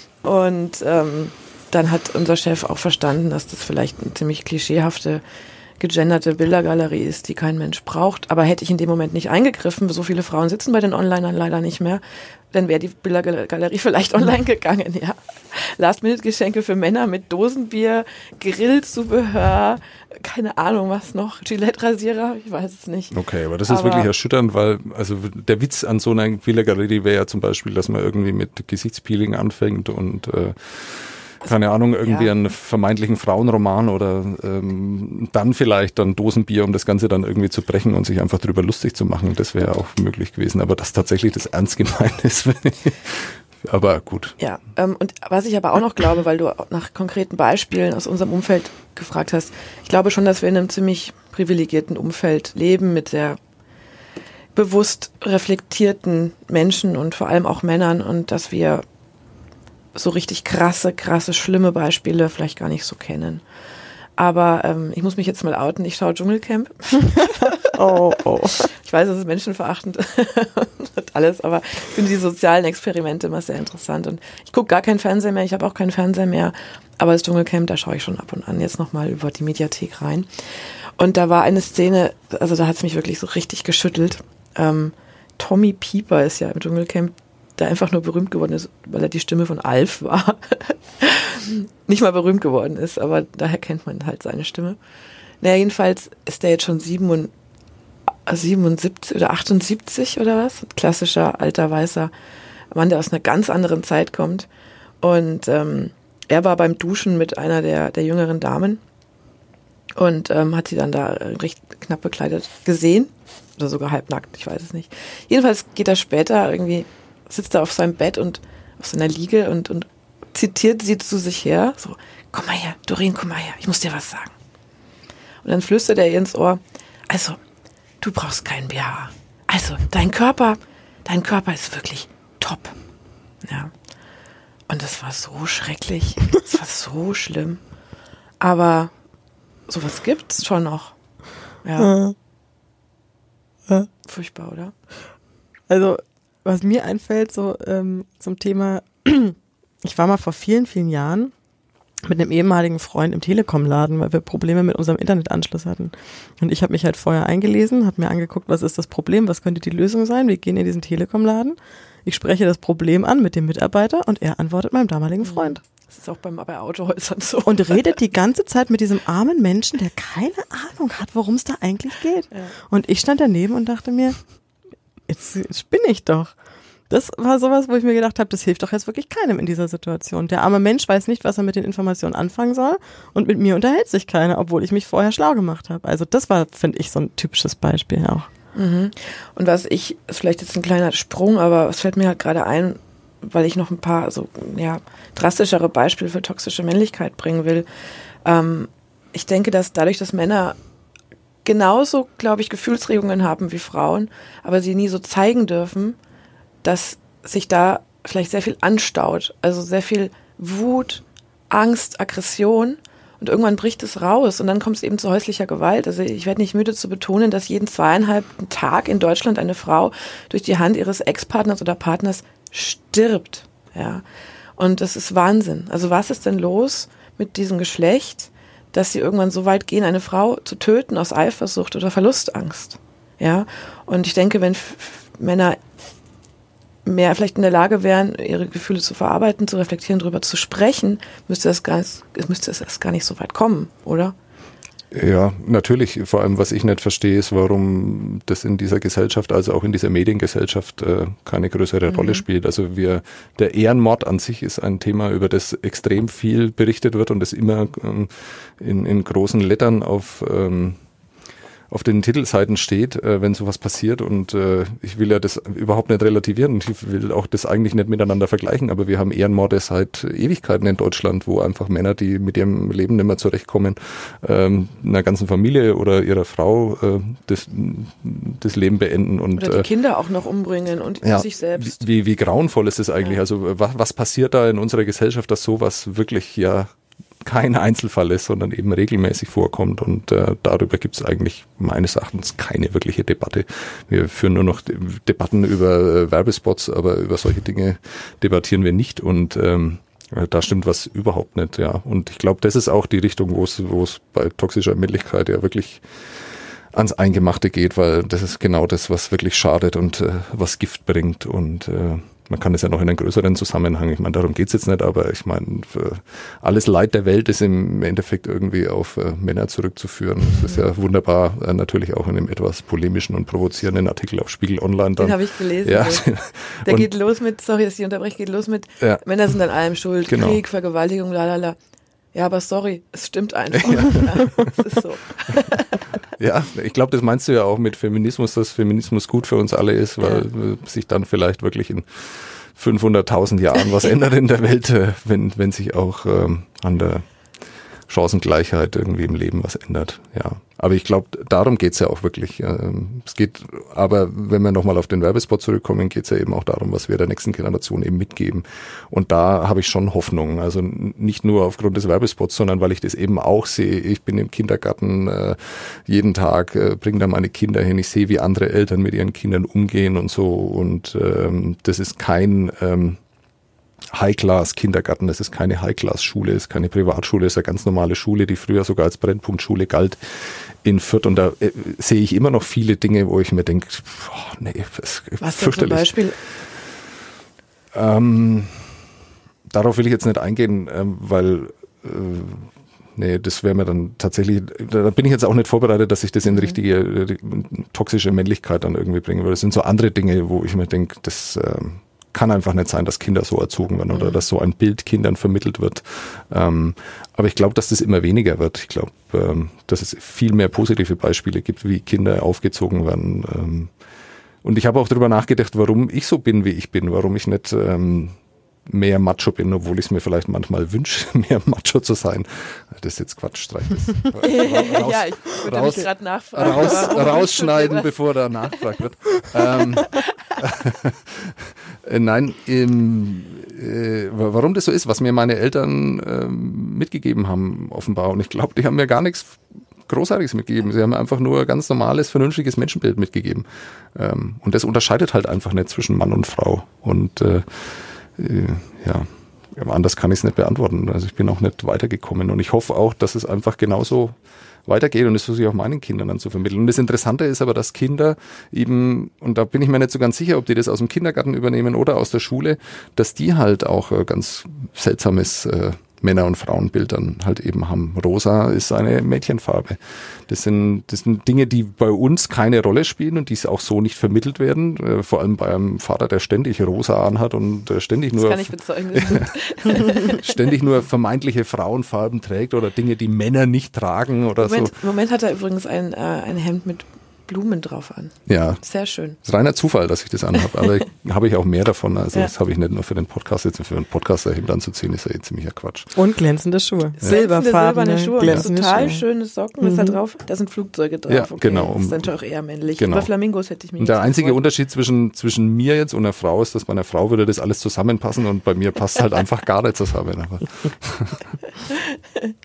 Und ähm, dann hat unser Chef auch verstanden, dass das vielleicht eine ziemlich klischeehafte gegenderte Bildergalerie ist, die kein Mensch braucht. Aber hätte ich in dem Moment nicht eingegriffen, so viele Frauen sitzen bei den Onlinern leider nicht mehr, dann wäre die Bildergalerie vielleicht online gegangen, ja. Last-Minute-Geschenke für Männer mit Dosenbier, Grillzubehör, keine Ahnung was noch, Gillette-Rasierer, ich weiß es nicht. Okay, aber das ist aber wirklich erschütternd, weil also der Witz an so einer Bildergalerie wäre ja zum Beispiel, dass man irgendwie mit Gesichtspeeling anfängt und äh, keine Ahnung, irgendwie ja. einen vermeintlichen Frauenroman oder ähm, dann vielleicht dann Dosenbier, um das Ganze dann irgendwie zu brechen und sich einfach drüber lustig zu machen. Das wäre auch möglich gewesen. Aber dass tatsächlich das ernst gemeint ist, aber gut. Ja, ähm, und was ich aber auch noch glaube, weil du nach konkreten Beispielen aus unserem Umfeld gefragt hast, ich glaube schon, dass wir in einem ziemlich privilegierten Umfeld leben mit sehr bewusst reflektierten Menschen und vor allem auch Männern und dass wir so richtig krasse, krasse, schlimme Beispiele vielleicht gar nicht so kennen. Aber ähm, ich muss mich jetzt mal outen, ich schaue Dschungelcamp. oh, oh. Ich weiß, es ist menschenverachtend und alles, aber ich finde die sozialen Experimente immer sehr interessant. Und ich gucke gar keinen Fernseher mehr, ich habe auch keinen Fernseher mehr, aber das Dschungelcamp, da schaue ich schon ab und an jetzt nochmal über die Mediathek rein. Und da war eine Szene, also da hat es mich wirklich so richtig geschüttelt. Ähm, Tommy Pieper ist ja im Dschungelcamp der einfach nur berühmt geworden ist, weil er die Stimme von Alf war. Nicht mal berühmt geworden ist, aber daher kennt man halt seine Stimme. Naja, jedenfalls ist der jetzt schon siebenundsiebzig oder achtundsiebzig oder was? Klassischer, alter, weißer Mann, der aus einer ganz anderen Zeit kommt. Und ähm, er war beim Duschen mit einer der, der jüngeren Damen und ähm, hat sie dann da recht knapp bekleidet gesehen. Oder sogar halbnackt, ich weiß es nicht. Jedenfalls geht er später irgendwie sitzt er auf seinem Bett und auf seiner Liege und, und zitiert sie zu sich her, so, komm mal her, Doreen, komm mal her, ich muss dir was sagen. Und dann flüstert er ihr ins Ohr, also, du brauchst keinen B H. Also, dein Körper, dein Körper ist wirklich top. Ja. Und das war so schrecklich, das war so schlimm. Aber sowas gibt's schon noch. Ja. Ja. Furchtbar, oder? Also, was mir einfällt, so ähm, zum Thema, ich war mal vor vielen, vielen Jahren mit einem ehemaligen Freund im Telekom-Laden, weil wir Probleme mit unserem Internetanschluss hatten. Und ich habe mich halt vorher eingelesen, habe mir angeguckt, was ist das Problem, was könnte die Lösung sein. Wir gehen in diesen Telekom-Laden, ich spreche das Problem an mit dem Mitarbeiter und er antwortet meinem damaligen Freund. Das ist auch beim, bei Autohäusern so. Und redet die ganze Zeit mit diesem armen Menschen, der keine Ahnung hat, worum es da eigentlich geht. Ja. Und ich stand daneben und dachte mir, Jetzt, jetzt spinne ich doch. Das war sowas, wo ich mir gedacht habe, das hilft doch jetzt wirklich keinem in dieser Situation. Der arme Mensch weiß nicht, was er mit den Informationen anfangen soll und mit mir unterhält sich keiner, obwohl ich mich vorher schlau gemacht habe. Also das war, finde ich, so ein typisches Beispiel auch. Mhm. Und was ich, ist vielleicht jetzt ein kleiner Sprung, aber es fällt mir halt gerade ein, weil ich noch ein paar so ja drastischere Beispiele für toxische Männlichkeit bringen will. Ähm, ich denke, dass dadurch, dass Männer genauso, glaube ich, Gefühlsregungen haben wie Frauen, aber sie nie so zeigen dürfen, dass sich da vielleicht sehr viel anstaut. Also sehr viel Wut, Angst, Aggression. Und Und irgendwann bricht es raus und dann kommt es eben zu häuslicher Gewalt. Also ich werde nicht müde zu betonen, dass jeden zweieinhalbten Tag in Deutschland eine Frau durch die Hand ihres Ex-Partners oder Partners stirbt. Ja. Und das ist Wahnsinn. Also was ist denn los mit diesem Geschlecht, dass sie irgendwann so weit gehen, eine Frau zu töten aus Eifersucht oder Verlustangst? Ja. Und ich denke, wenn F- Männer mehr vielleicht in der Lage wären, ihre Gefühle zu verarbeiten, zu reflektieren, darüber zu sprechen, müsste das gar nicht, müsste es erst gar nicht so weit kommen, oder? Ja, natürlich. Vor allem, was ich nicht verstehe, ist, warum das in dieser Gesellschaft, also auch in dieser Mediengesellschaft, äh, keine größere mhm. Rolle spielt. Also wir, der Ehrenmord an sich ist ein Thema, über das extrem viel berichtet wird und das immer ähm, in, in großen Lettern auf ähm, auf den Titelseiten steht, äh, wenn sowas passiert, und äh, ich will ja das überhaupt nicht relativieren und ich will auch das eigentlich nicht miteinander vergleichen, aber wir haben Ehrenmorde seit Ewigkeiten in Deutschland, wo einfach Männer, die mit ihrem Leben nicht mehr zurechtkommen, ähm, einer ganzen Familie oder ihrer Frau äh, das, das Leben beenden. Und, oder die äh, Kinder auch noch umbringen und ja, sich selbst. Wie, wie grauenvoll ist das eigentlich? Ja. Also was, was passiert da in unserer Gesellschaft, dass sowas wirklich ja kein Einzelfall ist, sondern eben regelmäßig vorkommt, und äh, darüber gibt es eigentlich meines Erachtens keine wirkliche Debatte. Wir führen nur noch De- Debatten über äh, Werbespots, aber über solche Dinge debattieren wir nicht, und ähm, da stimmt was überhaupt nicht, ja. Und ich glaube, das ist auch die Richtung, wo es wo es bei toxischer Männlichkeit ja wirklich ans Eingemachte geht, weil das ist genau das, was wirklich schadet und äh, was Gift bringt, und äh, man kann es ja noch in einen größeren Zusammenhang, ich meine, darum geht's jetzt nicht, aber ich meine, alles Leid der Welt ist im Endeffekt irgendwie auf äh, Männer zurückzuführen. Das ist ja wunderbar, äh, natürlich auch in einem etwas polemischen und provozierenden Artikel auf Spiegel Online. Dann. Den habe ich gelesen. Ja. Der und, geht los mit, sorry, dass ich unterbreche, geht los mit, ja. Männer sind an allem schuld, Genau. Krieg, Vergewaltigung, lalala. Ja, aber sorry, es stimmt einfach. Ja. Ja, es ist so. Ja, ich glaube, das meinst du ja auch mit Feminismus, dass Feminismus gut für uns alle ist, weil ja. sich dann vielleicht wirklich in fünfhunderttausend Jahren was ändert in der Welt, wenn, wenn sich auch ähm, an der Chancengleichheit irgendwie im Leben was ändert. Ja, aber ich glaube, darum geht's ja auch wirklich. Ähm, es geht, aber wenn wir nochmal auf den Werbespot zurückkommen, geht's ja eben auch darum, was wir der nächsten Generation eben mitgeben. Und da habe ich schon Hoffnung. Also nicht nur aufgrund des Werbespots, sondern weil ich das eben auch sehe. Ich bin im Kindergarten äh, jeden Tag, äh, bringe da meine Kinder hin. Ich sehe, wie andere Eltern mit ihren Kindern umgehen und so. Und ähm, das ist kein ähm, High-Class-Kindergarten, das ist keine High-Class-Schule, das ist keine Privatschule, das ist eine ganz normale Schule, die früher sogar als Brennpunktschule galt in Fürth, und da äh, sehe ich immer noch viele Dinge, wo ich mir denke, boah, nee, das ist was denn zum Beispiel? Ähm, darauf will ich jetzt nicht eingehen, ähm, weil äh, nee, das wäre mir dann tatsächlich, da bin ich jetzt auch nicht vorbereitet, dass ich das in richtige äh, toxische Männlichkeit dann irgendwie bringe, weil das sind so andere Dinge, wo ich mir denke, das ähm, kann einfach nicht sein, dass Kinder so erzogen werden oder mhm. dass so ein Bild Kindern vermittelt wird. Ähm, aber ich glaube, dass das immer weniger wird. Ich glaube, ähm, dass es viel mehr positive Beispiele gibt, wie Kinder aufgezogen werden. Ähm, und ich habe auch darüber nachgedacht, warum ich so bin, wie ich bin, warum ich nicht ähm, mehr Macho bin, obwohl ich es mir vielleicht manchmal wünsche, mehr Macho zu sein. Das ist jetzt Quatsch, streich das. Raus, ja, ich würde mich gerade nachfragen. Raus, rausschneiden, bevor da nachgefragt wird. ähm, Nein, ähm, äh, warum das so ist, was mir meine Eltern ähm, mitgegeben haben, offenbar. Und ich glaube, die haben mir gar nichts Großartiges mitgegeben. Sie haben mir einfach nur ein ganz normales, vernünftiges Menschenbild mitgegeben. Ähm, und das unterscheidet halt einfach nicht zwischen Mann und Frau. Und äh, äh, ja, anders kann ich es nicht beantworten. Also ich bin auch nicht weitergekommen. Und ich hoffe auch, dass es einfach genauso weitergeht, und das versuche ich auch meinen Kindern dann zu vermitteln. Und das Interessante ist aber, dass Kinder eben, und da bin ich mir nicht so ganz sicher, ob die das aus dem Kindergarten übernehmen oder aus der Schule, dass die halt auch äh, ganz seltsames äh, Männer- und Frauenbild dann halt eben haben. Rosa ist eine Mädchenfarbe. Das sind, das sind Dinge, die bei uns keine Rolle spielen und die auch so nicht vermittelt werden. Äh, vor allem bei einem Vater, der ständig rosa anhat und äh, ständig nur, das kann ich bezeugen, ständig nur vermeintliche Frauenfarben trägt oder Dinge, die Männer nicht tragen oder Moment, so. Im Moment hat er übrigens ein, äh, ein Hemd mit Blumen drauf an. Ja. Sehr schön. Das ist reiner Zufall, dass ich das anhabe, aber habe ich auch mehr davon. Also ja. das habe ich nicht nur für den Podcast. Jetzt für einen Podcast Hemd anzuziehen, ist ja eh ziemlicher Quatsch. Und glänzende Schuhe. Ja. Silberfarbene, silberne Schuhe. glänzende total Schuhe. schöne Socken. Mhm. Ist da drauf? Da sind Flugzeuge drauf. Ja, okay. genau. Das ist natürlich auch eher männlich. Genau. Über Flamingos hätte ich mich Und der nicht einzige gefreut. Unterschied zwischen, zwischen mir jetzt und einer Frau ist, dass bei einer Frau würde das alles zusammenpassen und bei mir passt halt einfach gar nicht zusammen. Aber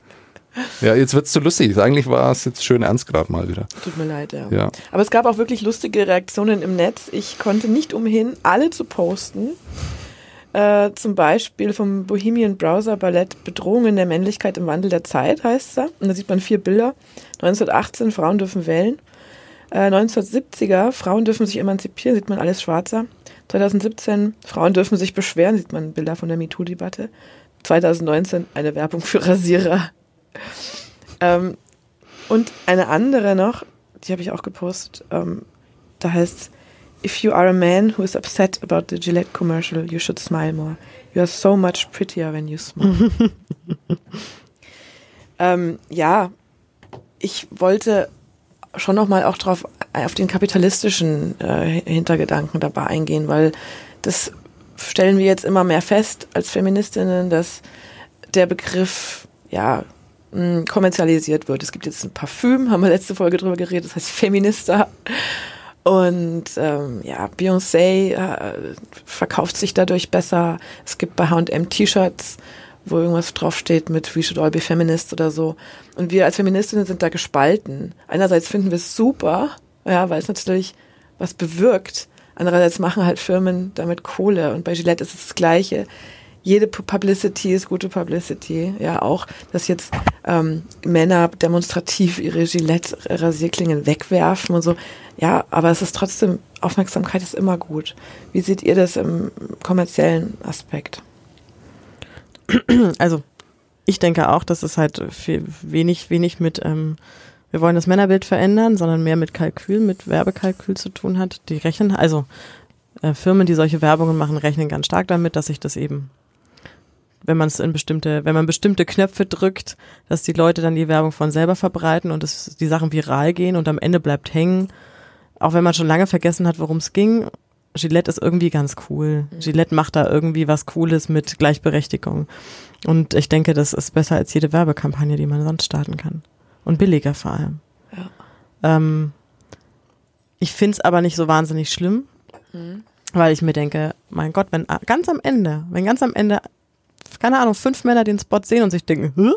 Ja, jetzt wird's zu lustig. Eigentlich war es jetzt schön ernst gerade mal wieder. Tut mir leid, ja. ja. Aber es gab auch wirklich lustige Reaktionen im Netz. Ich konnte nicht umhin, alle zu posten. Äh, zum Beispiel vom Bohemian Browser Ballett Bedrohungen der Männlichkeit im Wandel der Zeit heißt es. Und da sieht man vier Bilder. neunzehnhundertachtzehn, Frauen dürfen wählen. Äh, neunzehnhundertsiebziger, Frauen dürfen sich emanzipieren, sieht man alles schwarzer. zweitausendsiebzehn, Frauen dürfen sich beschweren, sieht man Bilder von der MeToo-Debatte. zweitausendneunzehn, eine Werbung für Rasierer. ähm, und eine andere noch, die habe ich auch gepostet, ähm, da heißt If you are a man who is upset about the Gillette commercial, you should smile more. You are so much prettier when you smile. ähm, ja, ich wollte schon nochmal auch drauf, auf den kapitalistischen äh, Hintergedanken dabei eingehen, weil das stellen wir jetzt immer mehr fest als Feministinnen, dass der Begriff, ja, mh, kommerzialisiert wird. Es gibt jetzt ein Parfüm, haben wir letzte Folge drüber geredet, das heißt Feminista. Und ähm, ja, Beyoncé äh, verkauft sich dadurch besser. Es gibt bei H und M T-Shirts, wo irgendwas draufsteht mit We should all be feminists oder so. Und wir als Feministinnen sind da gespalten. Einerseits finden wir es super, ja, weil es natürlich was bewirkt. Andererseits machen halt Firmen damit Kohle. Und bei Gillette ist es das Gleiche. Jede Publicity ist gute Publicity. Ja, auch, dass jetzt ähm, Männer demonstrativ ihre Gillette-Rasierklingen wegwerfen und so. Ja, aber es ist trotzdem, Aufmerksamkeit ist immer gut. Wie seht ihr das im kommerziellen Aspekt? Also, ich denke auch, dass es halt viel, wenig, wenig mit, ähm, wir wollen das Männerbild verändern, sondern mehr mit Kalkül, mit Werbekalkül zu tun hat. Die rechnen, also äh, Firmen, die solche Werbungen machen, rechnen ganz stark damit, dass sich das eben, wenn man es in bestimmte, wenn man bestimmte Knöpfe drückt, dass die Leute dann die Werbung von selber verbreiten und es, die Sachen viral gehen und am Ende bleibt hängen. Auch wenn man schon lange vergessen hat, worum es ging, Gillette ist irgendwie ganz cool. Mhm. Gillette macht da irgendwie was Cooles mit Gleichberechtigung. Und ich denke, das ist besser als jede Werbekampagne, die man sonst starten kann. Und billiger vor allem. Ja. Ähm, ich find's aber nicht so wahnsinnig schlimm, mhm. weil ich mir denke, mein Gott, wenn ganz am Ende, wenn ganz am Ende, keine Ahnung, fünf Männer den Spot sehen und sich denken, Hä?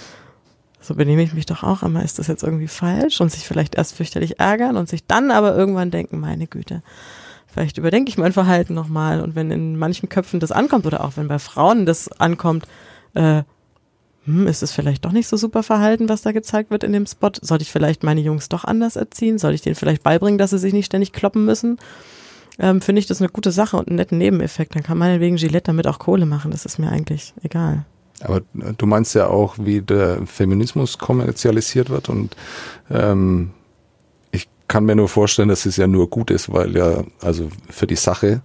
So benehme ich mich doch auch immer, ist das jetzt irgendwie falsch? Und sich vielleicht erst fürchterlich ärgern und sich dann aber irgendwann denken, meine Güte, vielleicht überdenke ich mein Verhalten nochmal. Und wenn in manchen Köpfen das ankommt oder auch wenn bei Frauen das ankommt, äh, hm, ist es vielleicht doch nicht so super Verhalten, was da gezeigt wird in dem Spot? Sollte ich vielleicht meine Jungs doch anders erziehen? Soll ich denen vielleicht beibringen, dass sie sich nicht ständig kloppen müssen? Ähm, finde ich das eine gute Sache und einen netten Nebeneffekt. Dann kann meinetwegen Gillette damit auch Kohle machen. Das ist mir eigentlich egal. Aber du meinst ja auch, wie der Feminismus kommerzialisiert wird und ähm, ich kann mir nur vorstellen, dass es ja nur gut ist, weil ja, also für die Sache,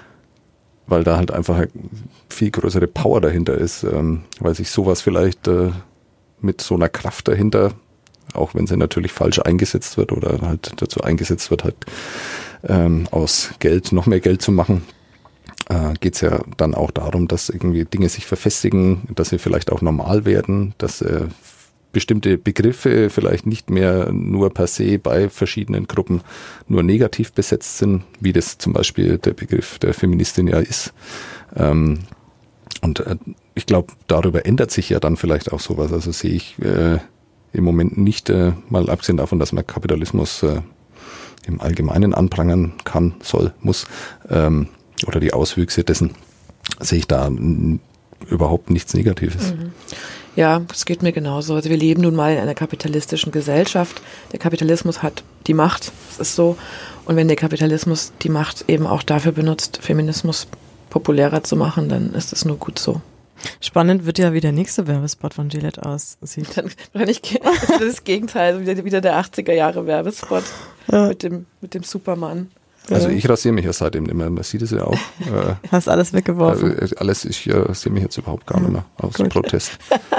weil da halt einfach viel größere Power dahinter ist, ähm, weil sich sowas vielleicht äh, mit so einer Kraft dahinter, auch wenn sie natürlich falsch eingesetzt wird oder halt dazu eingesetzt wird, halt ähm, aus Geld noch mehr Geld zu machen, äh, geht es ja dann auch darum, dass irgendwie Dinge sich verfestigen, dass sie vielleicht auch normal werden, dass äh, bestimmte Begriffe vielleicht nicht mehr nur per se bei verschiedenen Gruppen nur negativ besetzt sind, wie das zum Beispiel der Begriff der Feministin ja ist. Ähm, und äh, ich glaube, darüber ändert sich ja dann vielleicht auch sowas. Also sehe ich äh, im Moment nicht, äh, mal abgesehen davon, dass man Kapitalismus äh, im Allgemeinen anprangern kann, soll, muss, ähm, oder die Auswüchse dessen, sehe ich da n- überhaupt nichts Negatives. Mhm. Ja, das geht mir genauso. Also wir leben nun mal in einer kapitalistischen Gesellschaft. Der Kapitalismus hat die Macht, das ist so. Und wenn der Kapitalismus die Macht eben auch dafür benutzt, Feminismus populärer zu machen, dann ist das nur gut so. Spannend wird ja, wie der nächste Werbespot von Gillette aussieht. Dann wahrscheinlich ist das Gegenteil, wieder, wieder der achtziger Jahre Werbespot ja. mit dem, mit dem Superman. Also ich rasiere mich ja seitdem immer, man sieht es ja auch. Äh, Hast alles weggeworfen? Also alles, ich äh, sehe mich jetzt überhaupt gar nicht mehr aus Gut. Protest.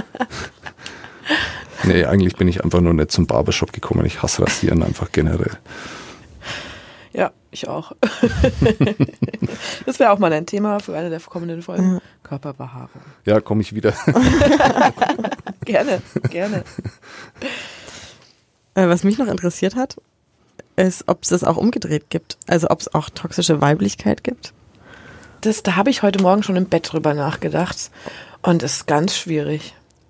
Nee, eigentlich bin ich einfach nur nicht zum Barbershop gekommen. Ich hasse Rasieren einfach generell. Ja, ich auch. Das wäre auch mal ein Thema für eine der kommenden Folgen. Ja. Körperbehaarung. Ja, komme ich wieder. Gerne, gerne. Äh, was mich noch interessiert hat, ist, ob es das auch umgedreht gibt. Also ob es auch toxische Weiblichkeit gibt. Das, da habe ich heute Morgen schon im Bett drüber nachgedacht. Und das ist ganz schwierig.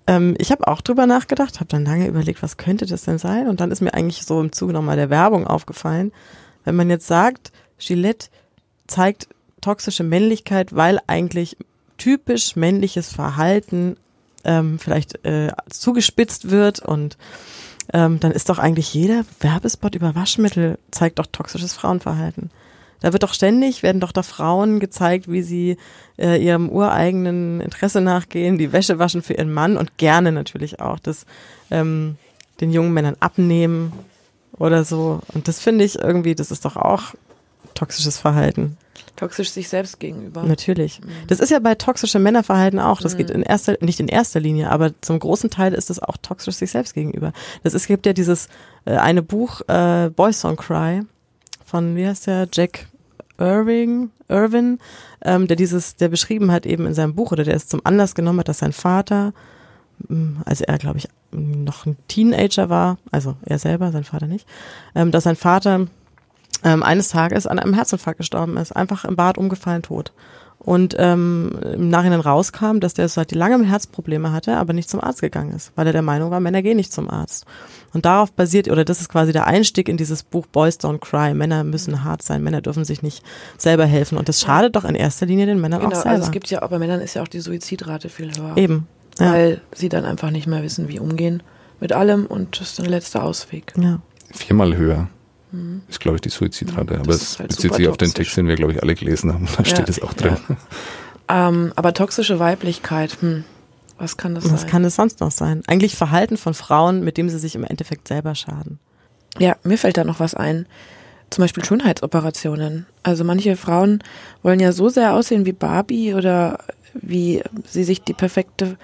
Ähm, ich habe auch drüber nachgedacht, habe dann lange überlegt, was könnte das denn sein? Und dann ist mir eigentlich so im Zuge nochmal der Werbung aufgefallen, wenn man jetzt sagt, Gillette zeigt toxische Männlichkeit, weil eigentlich typisch männliches Verhalten ähm, vielleicht äh, zugespitzt wird und ähm, dann ist doch eigentlich jeder Werbespot über Waschmittel zeigt doch toxisches Frauenverhalten. Da wird doch ständig, werden doch da Frauen gezeigt, wie sie äh, ihrem ureigenen Interesse nachgehen, die Wäsche waschen für ihren Mann und gerne natürlich auch das ähm, den jungen Männern abnehmen oder so. Und das finde ich irgendwie, das ist doch auch toxisches Verhalten. Toxisch sich selbst gegenüber. Natürlich. Mhm. Das ist ja bei toxischem Männerverhalten auch. Das Mhm. geht in erster, nicht in erster Linie, aber zum großen Teil ist es auch toxisch sich selbst gegenüber. Das ist, es gibt ja dieses äh, eine Buch, äh, Boys Don't Cry, von, wie heißt der, Jack Irving, Irvin, ähm, der dieses, der beschrieben hat eben in seinem Buch, oder der es zum Anlass genommen hat, dass sein Vater, als er, glaube ich, noch ein Teenager war, also er selber, sein Vater nicht, ähm, dass sein Vater ähm, eines Tages an einem Herzinfarkt gestorben ist, einfach im Bad umgefallen, tot. Und ähm, im Nachhinein rauskam, dass der seit langem Herzprobleme hatte, aber nicht zum Arzt gegangen ist, weil er der Meinung war, Männer gehen nicht zum Arzt. Und darauf basiert, oder das ist quasi der Einstieg in dieses Buch Boys Don't Cry. Männer müssen hart sein, Männer dürfen sich nicht selber helfen. Und das schadet doch in erster Linie den Männern genau, auch selber. Also es gibt ja auch bei Männern ist ja auch die Suizidrate viel höher. Eben. Ja. Weil sie dann einfach nicht mehr wissen, wie umgehen mit allem und das ist der letzte Ausweg. Ja. Viermal höher ist, glaube ich, die Suizidrate. Das Aber ist es halt bezieht super sich auf den toxisch. Text, den wir, glaube ich, alle gelesen haben. Da steht es auch drin. Ja. Ähm, aber toxische Weiblichkeit, hm, was kann das Was sein? kann es sonst noch sein? Eigentlich Verhalten von Frauen, mit dem sie sich im Endeffekt selber schaden. Ja, mir fällt da noch was ein. Zum Beispiel Schönheitsoperationen. Also manche Frauen wollen ja so sehr aussehen wie Barbie oder wie sie sich die perfekte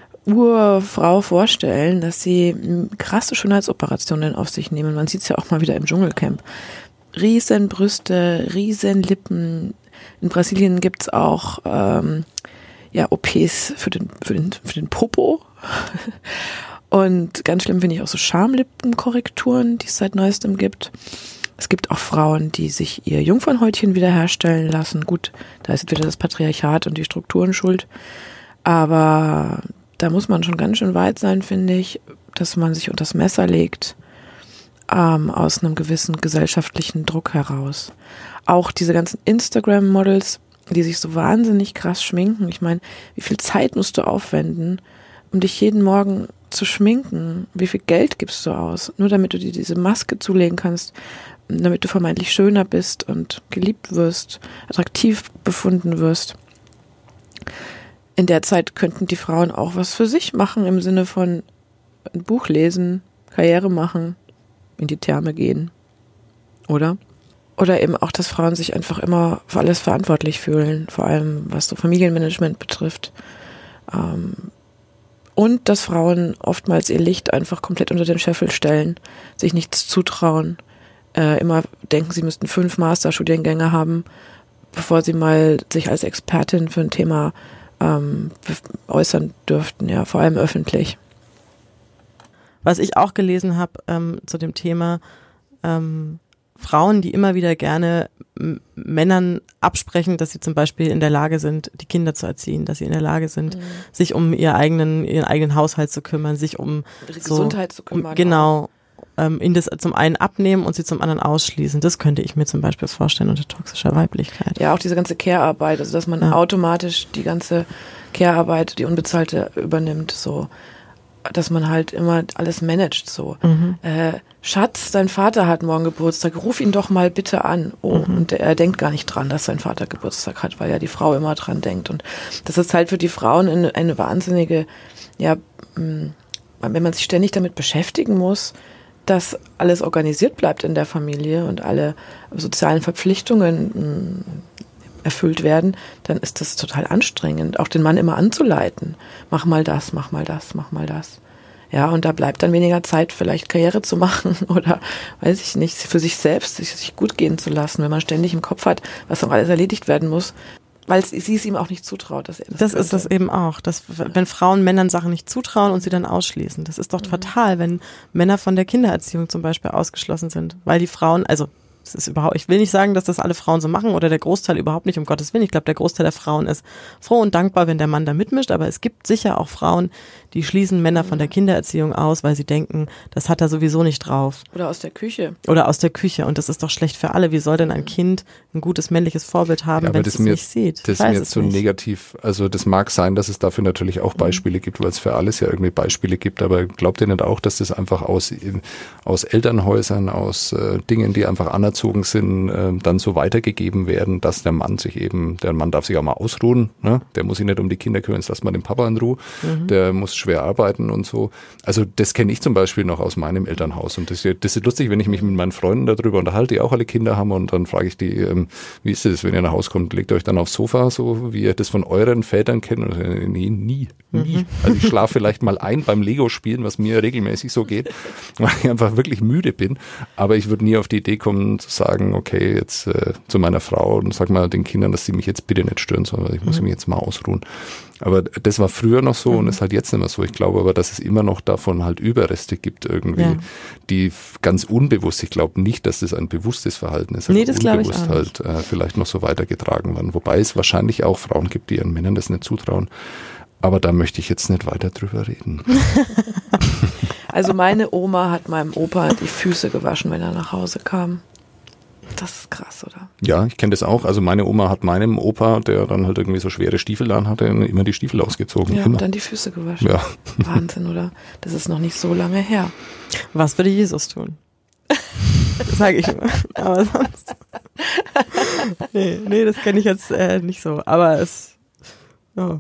Urfrau vorstellen, dass sie krasse Schönheitsoperationen auf sich nehmen. Man sieht es ja auch mal wieder im Dschungelcamp. Riesen Brüste, riesen Lippen. In Brasilien gibt's auch ähm, ja, O Ps für den, für den, für den Popo. Und ganz schlimm finde ich auch so Schamlippenkorrekturen, die es seit neuestem gibt. Es gibt auch Frauen, die sich ihr Jungfernhäutchen wiederherstellen lassen. Gut, da ist jetzt wieder das Patriarchat und die Strukturen schuld. Aber da muss man schon ganz schön weit sein, finde ich, dass man sich unters Messer legt, ähm, aus einem gewissen gesellschaftlichen Druck heraus. Auch diese ganzen Instagram-Models, die sich so wahnsinnig krass schminken. Ich meine, wie viel Zeit musst du aufwenden, um dich jeden Morgen zu schminken? Wie viel Geld gibst du aus? Nur damit du dir diese Maske zulegen kannst, damit du vermeintlich schöner bist und geliebt wirst, attraktiv befunden wirst. In der Zeit könnten die Frauen auch was für sich machen, im Sinne von ein Buch lesen, Karriere machen, in die Therme gehen, oder? Oder eben auch, dass Frauen sich einfach immer für alles verantwortlich fühlen, vor allem was so Familienmanagement betrifft. Und dass Frauen oftmals ihr Licht einfach komplett unter den Scheffel stellen, sich nichts zutrauen, immer denken, sie müssten fünf Masterstudiengänge haben, bevor sie mal sich als Expertin für ein Thema ähm, äußern dürften, ja, vor allem öffentlich. Was ich auch gelesen habe ähm, zu dem Thema, ähm, Frauen, die immer wieder gerne m- Männern absprechen, dass sie zum Beispiel in der Lage sind, die Kinder zu erziehen, dass sie in der Lage sind, mhm. sich um ihr eigenen, ihren eigenen Haushalt zu kümmern, sich um die so, Gesundheit zu kümmern. Um, genau. Ähm, ihnen das zum einen abnehmen und sie zum anderen ausschließen. Das könnte ich mir zum Beispiel vorstellen unter toxischer Weiblichkeit. Ja, auch diese ganze Care-Arbeit, also dass man ja. automatisch die ganze Care-Arbeit, die unbezahlte übernimmt, so, dass man halt immer alles managt, so. Mhm. Äh, Schatz, dein Vater hat morgen Geburtstag, ruf ihn doch mal bitte an. Oh, mhm. und er denkt gar nicht dran, dass sein Vater Geburtstag hat, weil ja die Frau immer dran denkt. Und das ist halt für die Frauen eine, eine wahnsinnige, ja, mh, wenn man sich ständig damit beschäftigen muss, dass alles organisiert bleibt in der Familie und alle sozialen Verpflichtungen mh, erfüllt werden, dann ist das total anstrengend, auch den Mann immer anzuleiten. Mach mal das, mach mal das, mach mal das. Ja, und da bleibt dann weniger Zeit, vielleicht Karriere zu machen oder, weiß ich nicht, für sich selbst, sich, sich gut gehen zu lassen, wenn man ständig im Kopf hat, was noch alles erledigt werden muss, weil sie es ihm auch nicht zutraut. Dass er das das ist das eben auch, dass wenn Frauen Männern Sachen nicht zutrauen und sie dann ausschließen. Das ist doch mhm. fatal, wenn Männer von der Kindererziehung zum Beispiel ausgeschlossen sind, weil die Frauen, also Das ist überhaupt, ich will nicht sagen, dass das alle Frauen so machen oder der Großteil überhaupt nicht, um Gottes Willen. Ich glaube, der Großteil der Frauen ist froh und dankbar, wenn der Mann da mitmischt, aber es gibt sicher auch Frauen, die schließen Männer von der Kindererziehung aus, weil sie denken, das hat er sowieso nicht drauf. Oder aus der Küche. Oder aus der Küche und das ist doch schlecht für alle. Wie soll denn ein Kind ein gutes männliches Vorbild haben, ja, wenn es es nicht sieht? Das ist mir zu negativ. Also das mag sein, dass es dafür natürlich auch Beispiele mhm. gibt, weil es für alles ja irgendwie Beispiele gibt, aber glaubt ihr nicht auch, dass das einfach aus, aus Elternhäusern, aus äh, Dingen, die einfach anerzogen sind, äh, dann so weitergegeben werden, dass der Mann sich eben, der Mann darf sich auch mal ausruhen, ne? Der muss sich nicht um die Kinder kümmern, jetzt lasst mal den Papa in Ruhe, mhm. der muss schwer arbeiten und so. Also das kenne ich zum Beispiel noch aus meinem Elternhaus und das, das ist lustig, wenn ich mich mit meinen Freunden darüber unterhalte, die auch alle Kinder haben und dann frage ich die, ähm, wie ist das, wenn ihr nach Hause kommt, legt ihr euch dann aufs Sofa, so wie ihr das von euren Vätern kennt? Und, äh, nee, nie, nie. Mhm. Also ich schlafe vielleicht mal ein beim Lego-Spielen, was mir regelmäßig so geht, weil ich einfach wirklich müde bin, aber ich würde nie auf die Idee kommen zu sagen, okay, jetzt äh, zu meiner Frau und sag mal den Kindern, dass sie mich jetzt bitte nicht stören, sondern ich muss mhm. mich jetzt mal ausruhen. Aber das war früher noch so mhm. und ist halt jetzt nicht mehr so. Ich glaube aber, dass es immer noch davon halt Überreste gibt irgendwie, ja. die ganz unbewusst, ich glaube nicht, dass das ein bewusstes Verhalten ist, nee, das unbewusst ich halt äh, vielleicht noch so weitergetragen werden. Wobei es wahrscheinlich auch Frauen gibt, die ihren Männern das nicht zutrauen. Aber da möchte ich jetzt nicht weiter drüber reden. Also meine Oma hat meinem Opa die Füße gewaschen, wenn er nach Hause kam. Das ist krass, oder? Ja, ich kenne das auch. Also meine Oma hat meinem Opa, der dann halt irgendwie so schwere Stiefel an hatte, immer die Stiefel ausgezogen. Ja, immer. und dann die Füße gewaschen. Ja. Wahnsinn, oder? Das ist noch nicht so lange her. Was würde Jesus tun? Sage ich immer. Aber sonst. Nee, nee das kenne ich jetzt äh, nicht so. Aber es. Ja.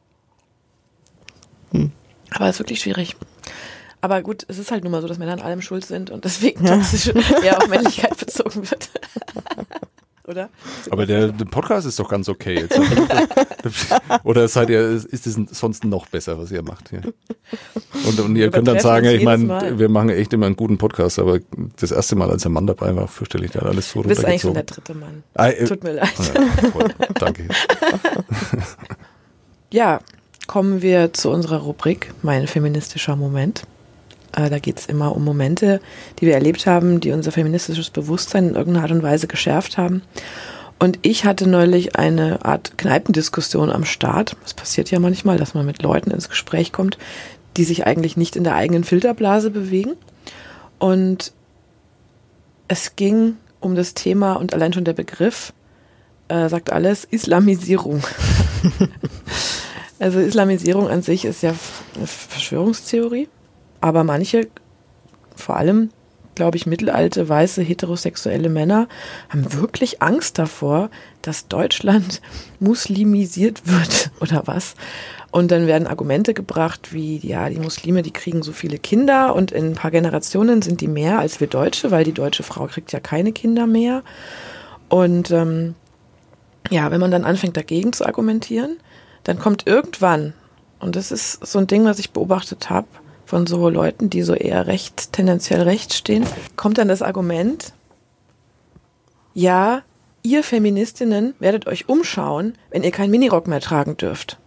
Hm. Aber es ist wirklich schwierig. Aber gut, es ist halt nun mal so, dass Männer an allem schuld sind und deswegen toxisch eher auf Männlichkeit bezogen wird. Oder? Aber der, der Podcast ist doch ganz okay jetzt. Oder seid ihr, ist es sonst noch besser, was ihr macht hier? Und, und ihr könnt dann sagen, ich meine, wir machen echt immer einen guten Podcast, aber das erste Mal, als der Mann dabei war, fürchterlich, der hat alles so runtergezogen. Du bist eigentlich schon der dritte Mann. Ah, äh, Tut mir leid. Ja, voll, danke. Ja, kommen wir zu unserer Rubrik, mein feministischer Moment. Äh, da geht es immer um Momente, die wir erlebt haben, die unser feministisches Bewusstsein in irgendeiner Art und Weise geschärft haben. Und ich hatte neulich eine Art Kneipendiskussion am Start. Es passiert ja manchmal, dass man mit Leuten ins Gespräch kommt, die sich eigentlich nicht in der eigenen Filterblase bewegen. Und es ging um das Thema und allein schon der Begriff äh, sagt alles, Islamisierung. Also Islamisierung an sich ist ja eine Verschwörungstheorie. Aber manche, vor allem, glaube ich, mittelalte, weiße, heterosexuelle Männer haben wirklich Angst davor, dass Deutschland muslimisiert wird oder was. Und dann werden Argumente gebracht wie, ja, die Muslime, die kriegen so viele Kinder und in ein paar Generationen sind die mehr als wir Deutsche, weil die deutsche Frau kriegt ja keine Kinder mehr. Und ähm, ja, wenn man dann anfängt, dagegen zu argumentieren, dann kommt irgendwann, und das ist so ein Ding, was ich beobachtet habe, von so Leuten, die so eher rechts, tendenziell rechts stehen, kommt dann das Argument, ja, ihr Feministinnen werdet euch umschauen, wenn ihr keinen Minirock mehr tragen dürft.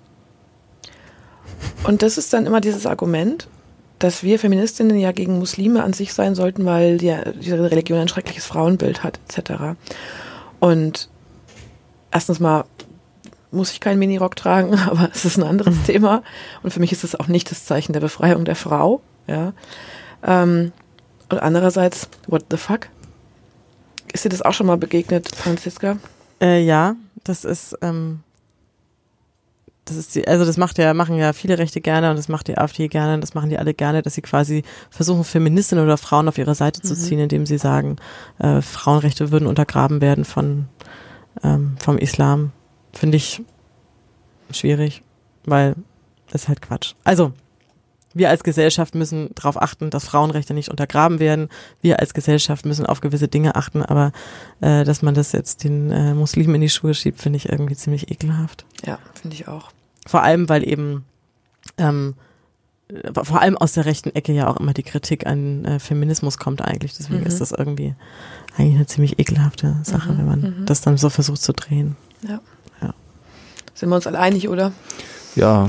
Und das ist dann immer dieses Argument, dass wir Feministinnen ja gegen Muslime an sich sein sollten, weil die, diese Religion ein schreckliches Frauenbild hat, et cetera. Und erstens mal muss ich keinen Minirock tragen, aber es ist ein anderes mhm. Thema. Und für mich ist es auch nicht das Zeichen der Befreiung der Frau. Ja. Ähm, und andererseits, what the fuck? Ist dir das auch schon mal begegnet, Franziska? Äh, ja, das ist, ähm, das ist die, also das macht ja, machen ja viele Rechte gerne und das macht die AfD gerne und das machen die alle gerne, dass sie quasi versuchen, Feministinnen oder Frauen auf ihre Seite zu ziehen, mhm. indem sie sagen, äh, Frauenrechte würden untergraben werden von ähm, vom Islam. Finde ich schwierig, weil das ist halt Quatsch. Also, wir als Gesellschaft müssen darauf achten, dass Frauenrechte nicht untergraben werden. Wir als Gesellschaft müssen auf gewisse Dinge achten, aber äh, dass man das jetzt den äh, Muslimen in die Schuhe schiebt, finde ich irgendwie ziemlich ekelhaft. Ja, finde ich auch. Vor allem, weil eben ähm, vor allem aus der rechten Ecke ja auch immer die Kritik an äh, Feminismus kommt eigentlich. Deswegen mhm. ist das irgendwie eigentlich eine ziemlich ekelhafte Sache, mhm. wenn man mhm. das dann so versucht zu drehen. Ja. Ja. Sind wir uns alle einig, oder? Ja.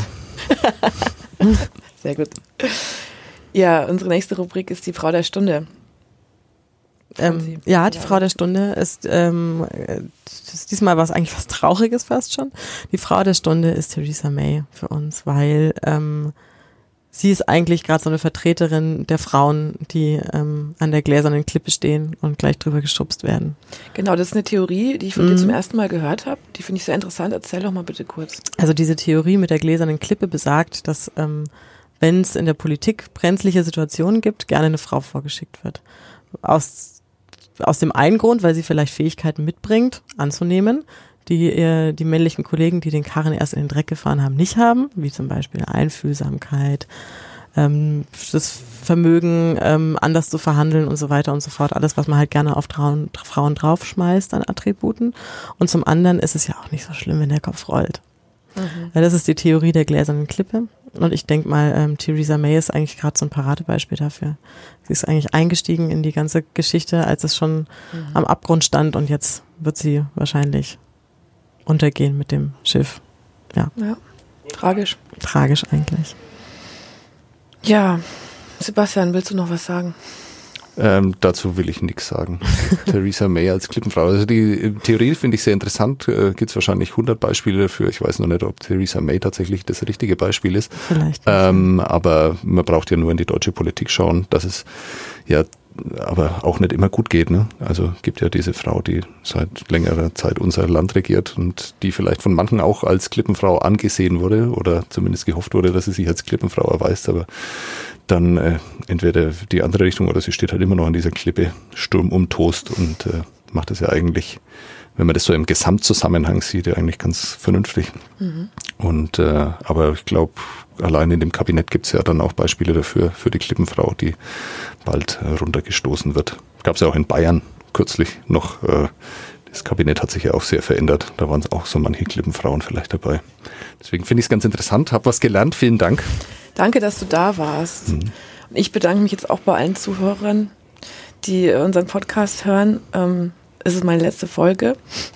Sehr gut. Ja, unsere nächste Rubrik ist die Frau der Stunde. Ähm, ja, die Frau der Stunde ist, ähm, ist diesmal was eigentlich was Trauriges fast schon. Die Frau der Stunde ist Theresa May für uns, weil ähm, sie ist eigentlich gerade so eine Vertreterin der Frauen, die ähm, an der gläsernen Klippe stehen und gleich drüber geschubst werden. Genau, das ist eine Theorie, die ich von mhm. dir zum ersten Mal gehört habe. Die finde ich sehr interessant. Erzähl doch mal bitte kurz. Also diese Theorie mit der gläsernen Klippe besagt, dass ähm, wenn es in der Politik brenzliche Situationen gibt, gerne eine Frau vorgeschickt wird. Aus, aus dem einen Grund, weil sie vielleicht Fähigkeiten mitbringt, anzunehmen, die äh, die männlichen Kollegen, die den Karren erst in den Dreck gefahren haben, nicht haben, wie zum Beispiel Einfühlsamkeit, ähm, das Vermögen, ähm, anders zu verhandeln und so weiter und so fort. Alles, was man halt gerne auf Frauen, Frauen draufschmeißt an Attributen. Und zum anderen ist es ja auch nicht so schlimm, wenn der Kopf rollt. Mhm. Weil das ist die Theorie der gläsernen Klippe. Und ich denke mal, ähm, Theresa May ist eigentlich gerade so ein Paradebeispiel dafür. Sie ist eigentlich eingestiegen in die ganze Geschichte, als es schon mhm. am Abgrund stand, und jetzt wird sie wahrscheinlich untergehen mit dem Schiff. Ja. Ja, tragisch. Tragisch eigentlich. Ja, Sebastian, willst du noch was sagen? Ähm, dazu will ich nichts sagen. Theresa May als Klippenfrau. Also die Theorie finde ich sehr interessant. Äh, Gibt es wahrscheinlich hundert Beispiele dafür. Ich weiß noch nicht, ob Theresa May tatsächlich das richtige Beispiel ist. Vielleicht. Ähm, aber man braucht ja nur in die deutsche Politik schauen, dass es ja aber auch nicht immer gut geht. Ne? Also gibt ja diese Frau, die seit längerer Zeit unser Land regiert und die vielleicht von manchen auch als Klippenfrau angesehen wurde oder zumindest gehofft wurde, dass sie sich als Klippenfrau erweist, aber dann äh, entweder die andere Richtung oder sie steht halt immer noch an dieser Klippe, Sturm umtost, und äh, macht das ja eigentlich, wenn man das so im Gesamtzusammenhang sieht, ja eigentlich ganz vernünftig. Mhm. Und äh, aber ich glaube, allein in dem Kabinett gibt es ja dann auch Beispiele dafür, für die Klippenfrau, die bald äh, runtergestoßen wird. Gab es ja auch in Bayern kürzlich noch. Äh, das Kabinett hat sich ja auch sehr verändert. Da waren auch so manche Klippenfrauen vielleicht dabei. Deswegen finde ich es ganz interessant. Hab was gelernt. Vielen Dank. Danke, dass du da warst. Mhm. Ich bedanke mich jetzt auch bei allen Zuhörern, die unseren Podcast hören. Ähm, es ist meine letzte Folge.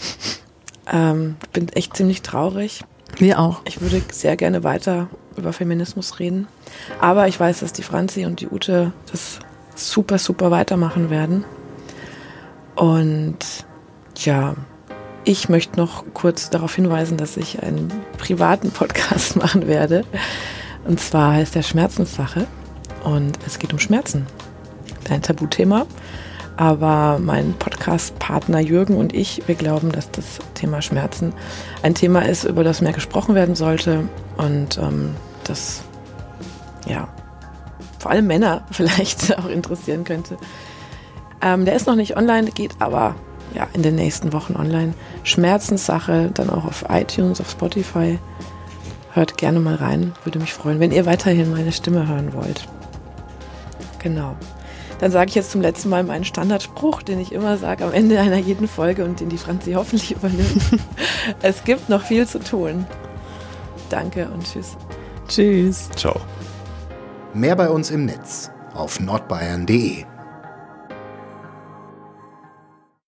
Ähm, bin echt ziemlich traurig. Wir auch. Ich würde sehr gerne weiter über Feminismus reden. Aber ich weiß, dass die Franzi und die Ute das super, super weitermachen werden. Und ja, ich möchte noch kurz darauf hinweisen, dass ich einen privaten Podcast machen werde. Und zwar heißt der Schmerzenssache. Und es geht um Schmerzen. Ein Tabuthema. Aber mein Podcast-Partner Jürgen und ich, wir glauben, dass das Thema Schmerzen ein Thema ist, über das mehr gesprochen werden sollte. Und ähm, das, ja, vor allem Männer vielleicht auch interessieren könnte. Ähm, der ist noch nicht online, geht aber ja in den nächsten Wochen online. Schmerzenssache, dann auch auf iTunes, auf Spotify. Hört gerne mal rein, würde mich freuen, wenn ihr weiterhin meine Stimme hören wollt. Genau. Dann sage ich jetzt zum letzten Mal meinen Standardspruch, den ich immer sage am Ende einer jeden Folge und den die Franzi hoffentlich übernimmt. Es gibt noch viel zu tun. Danke und tschüss. Tschüss. Ciao. Mehr bei uns im Netz auf nordbayern punkt de.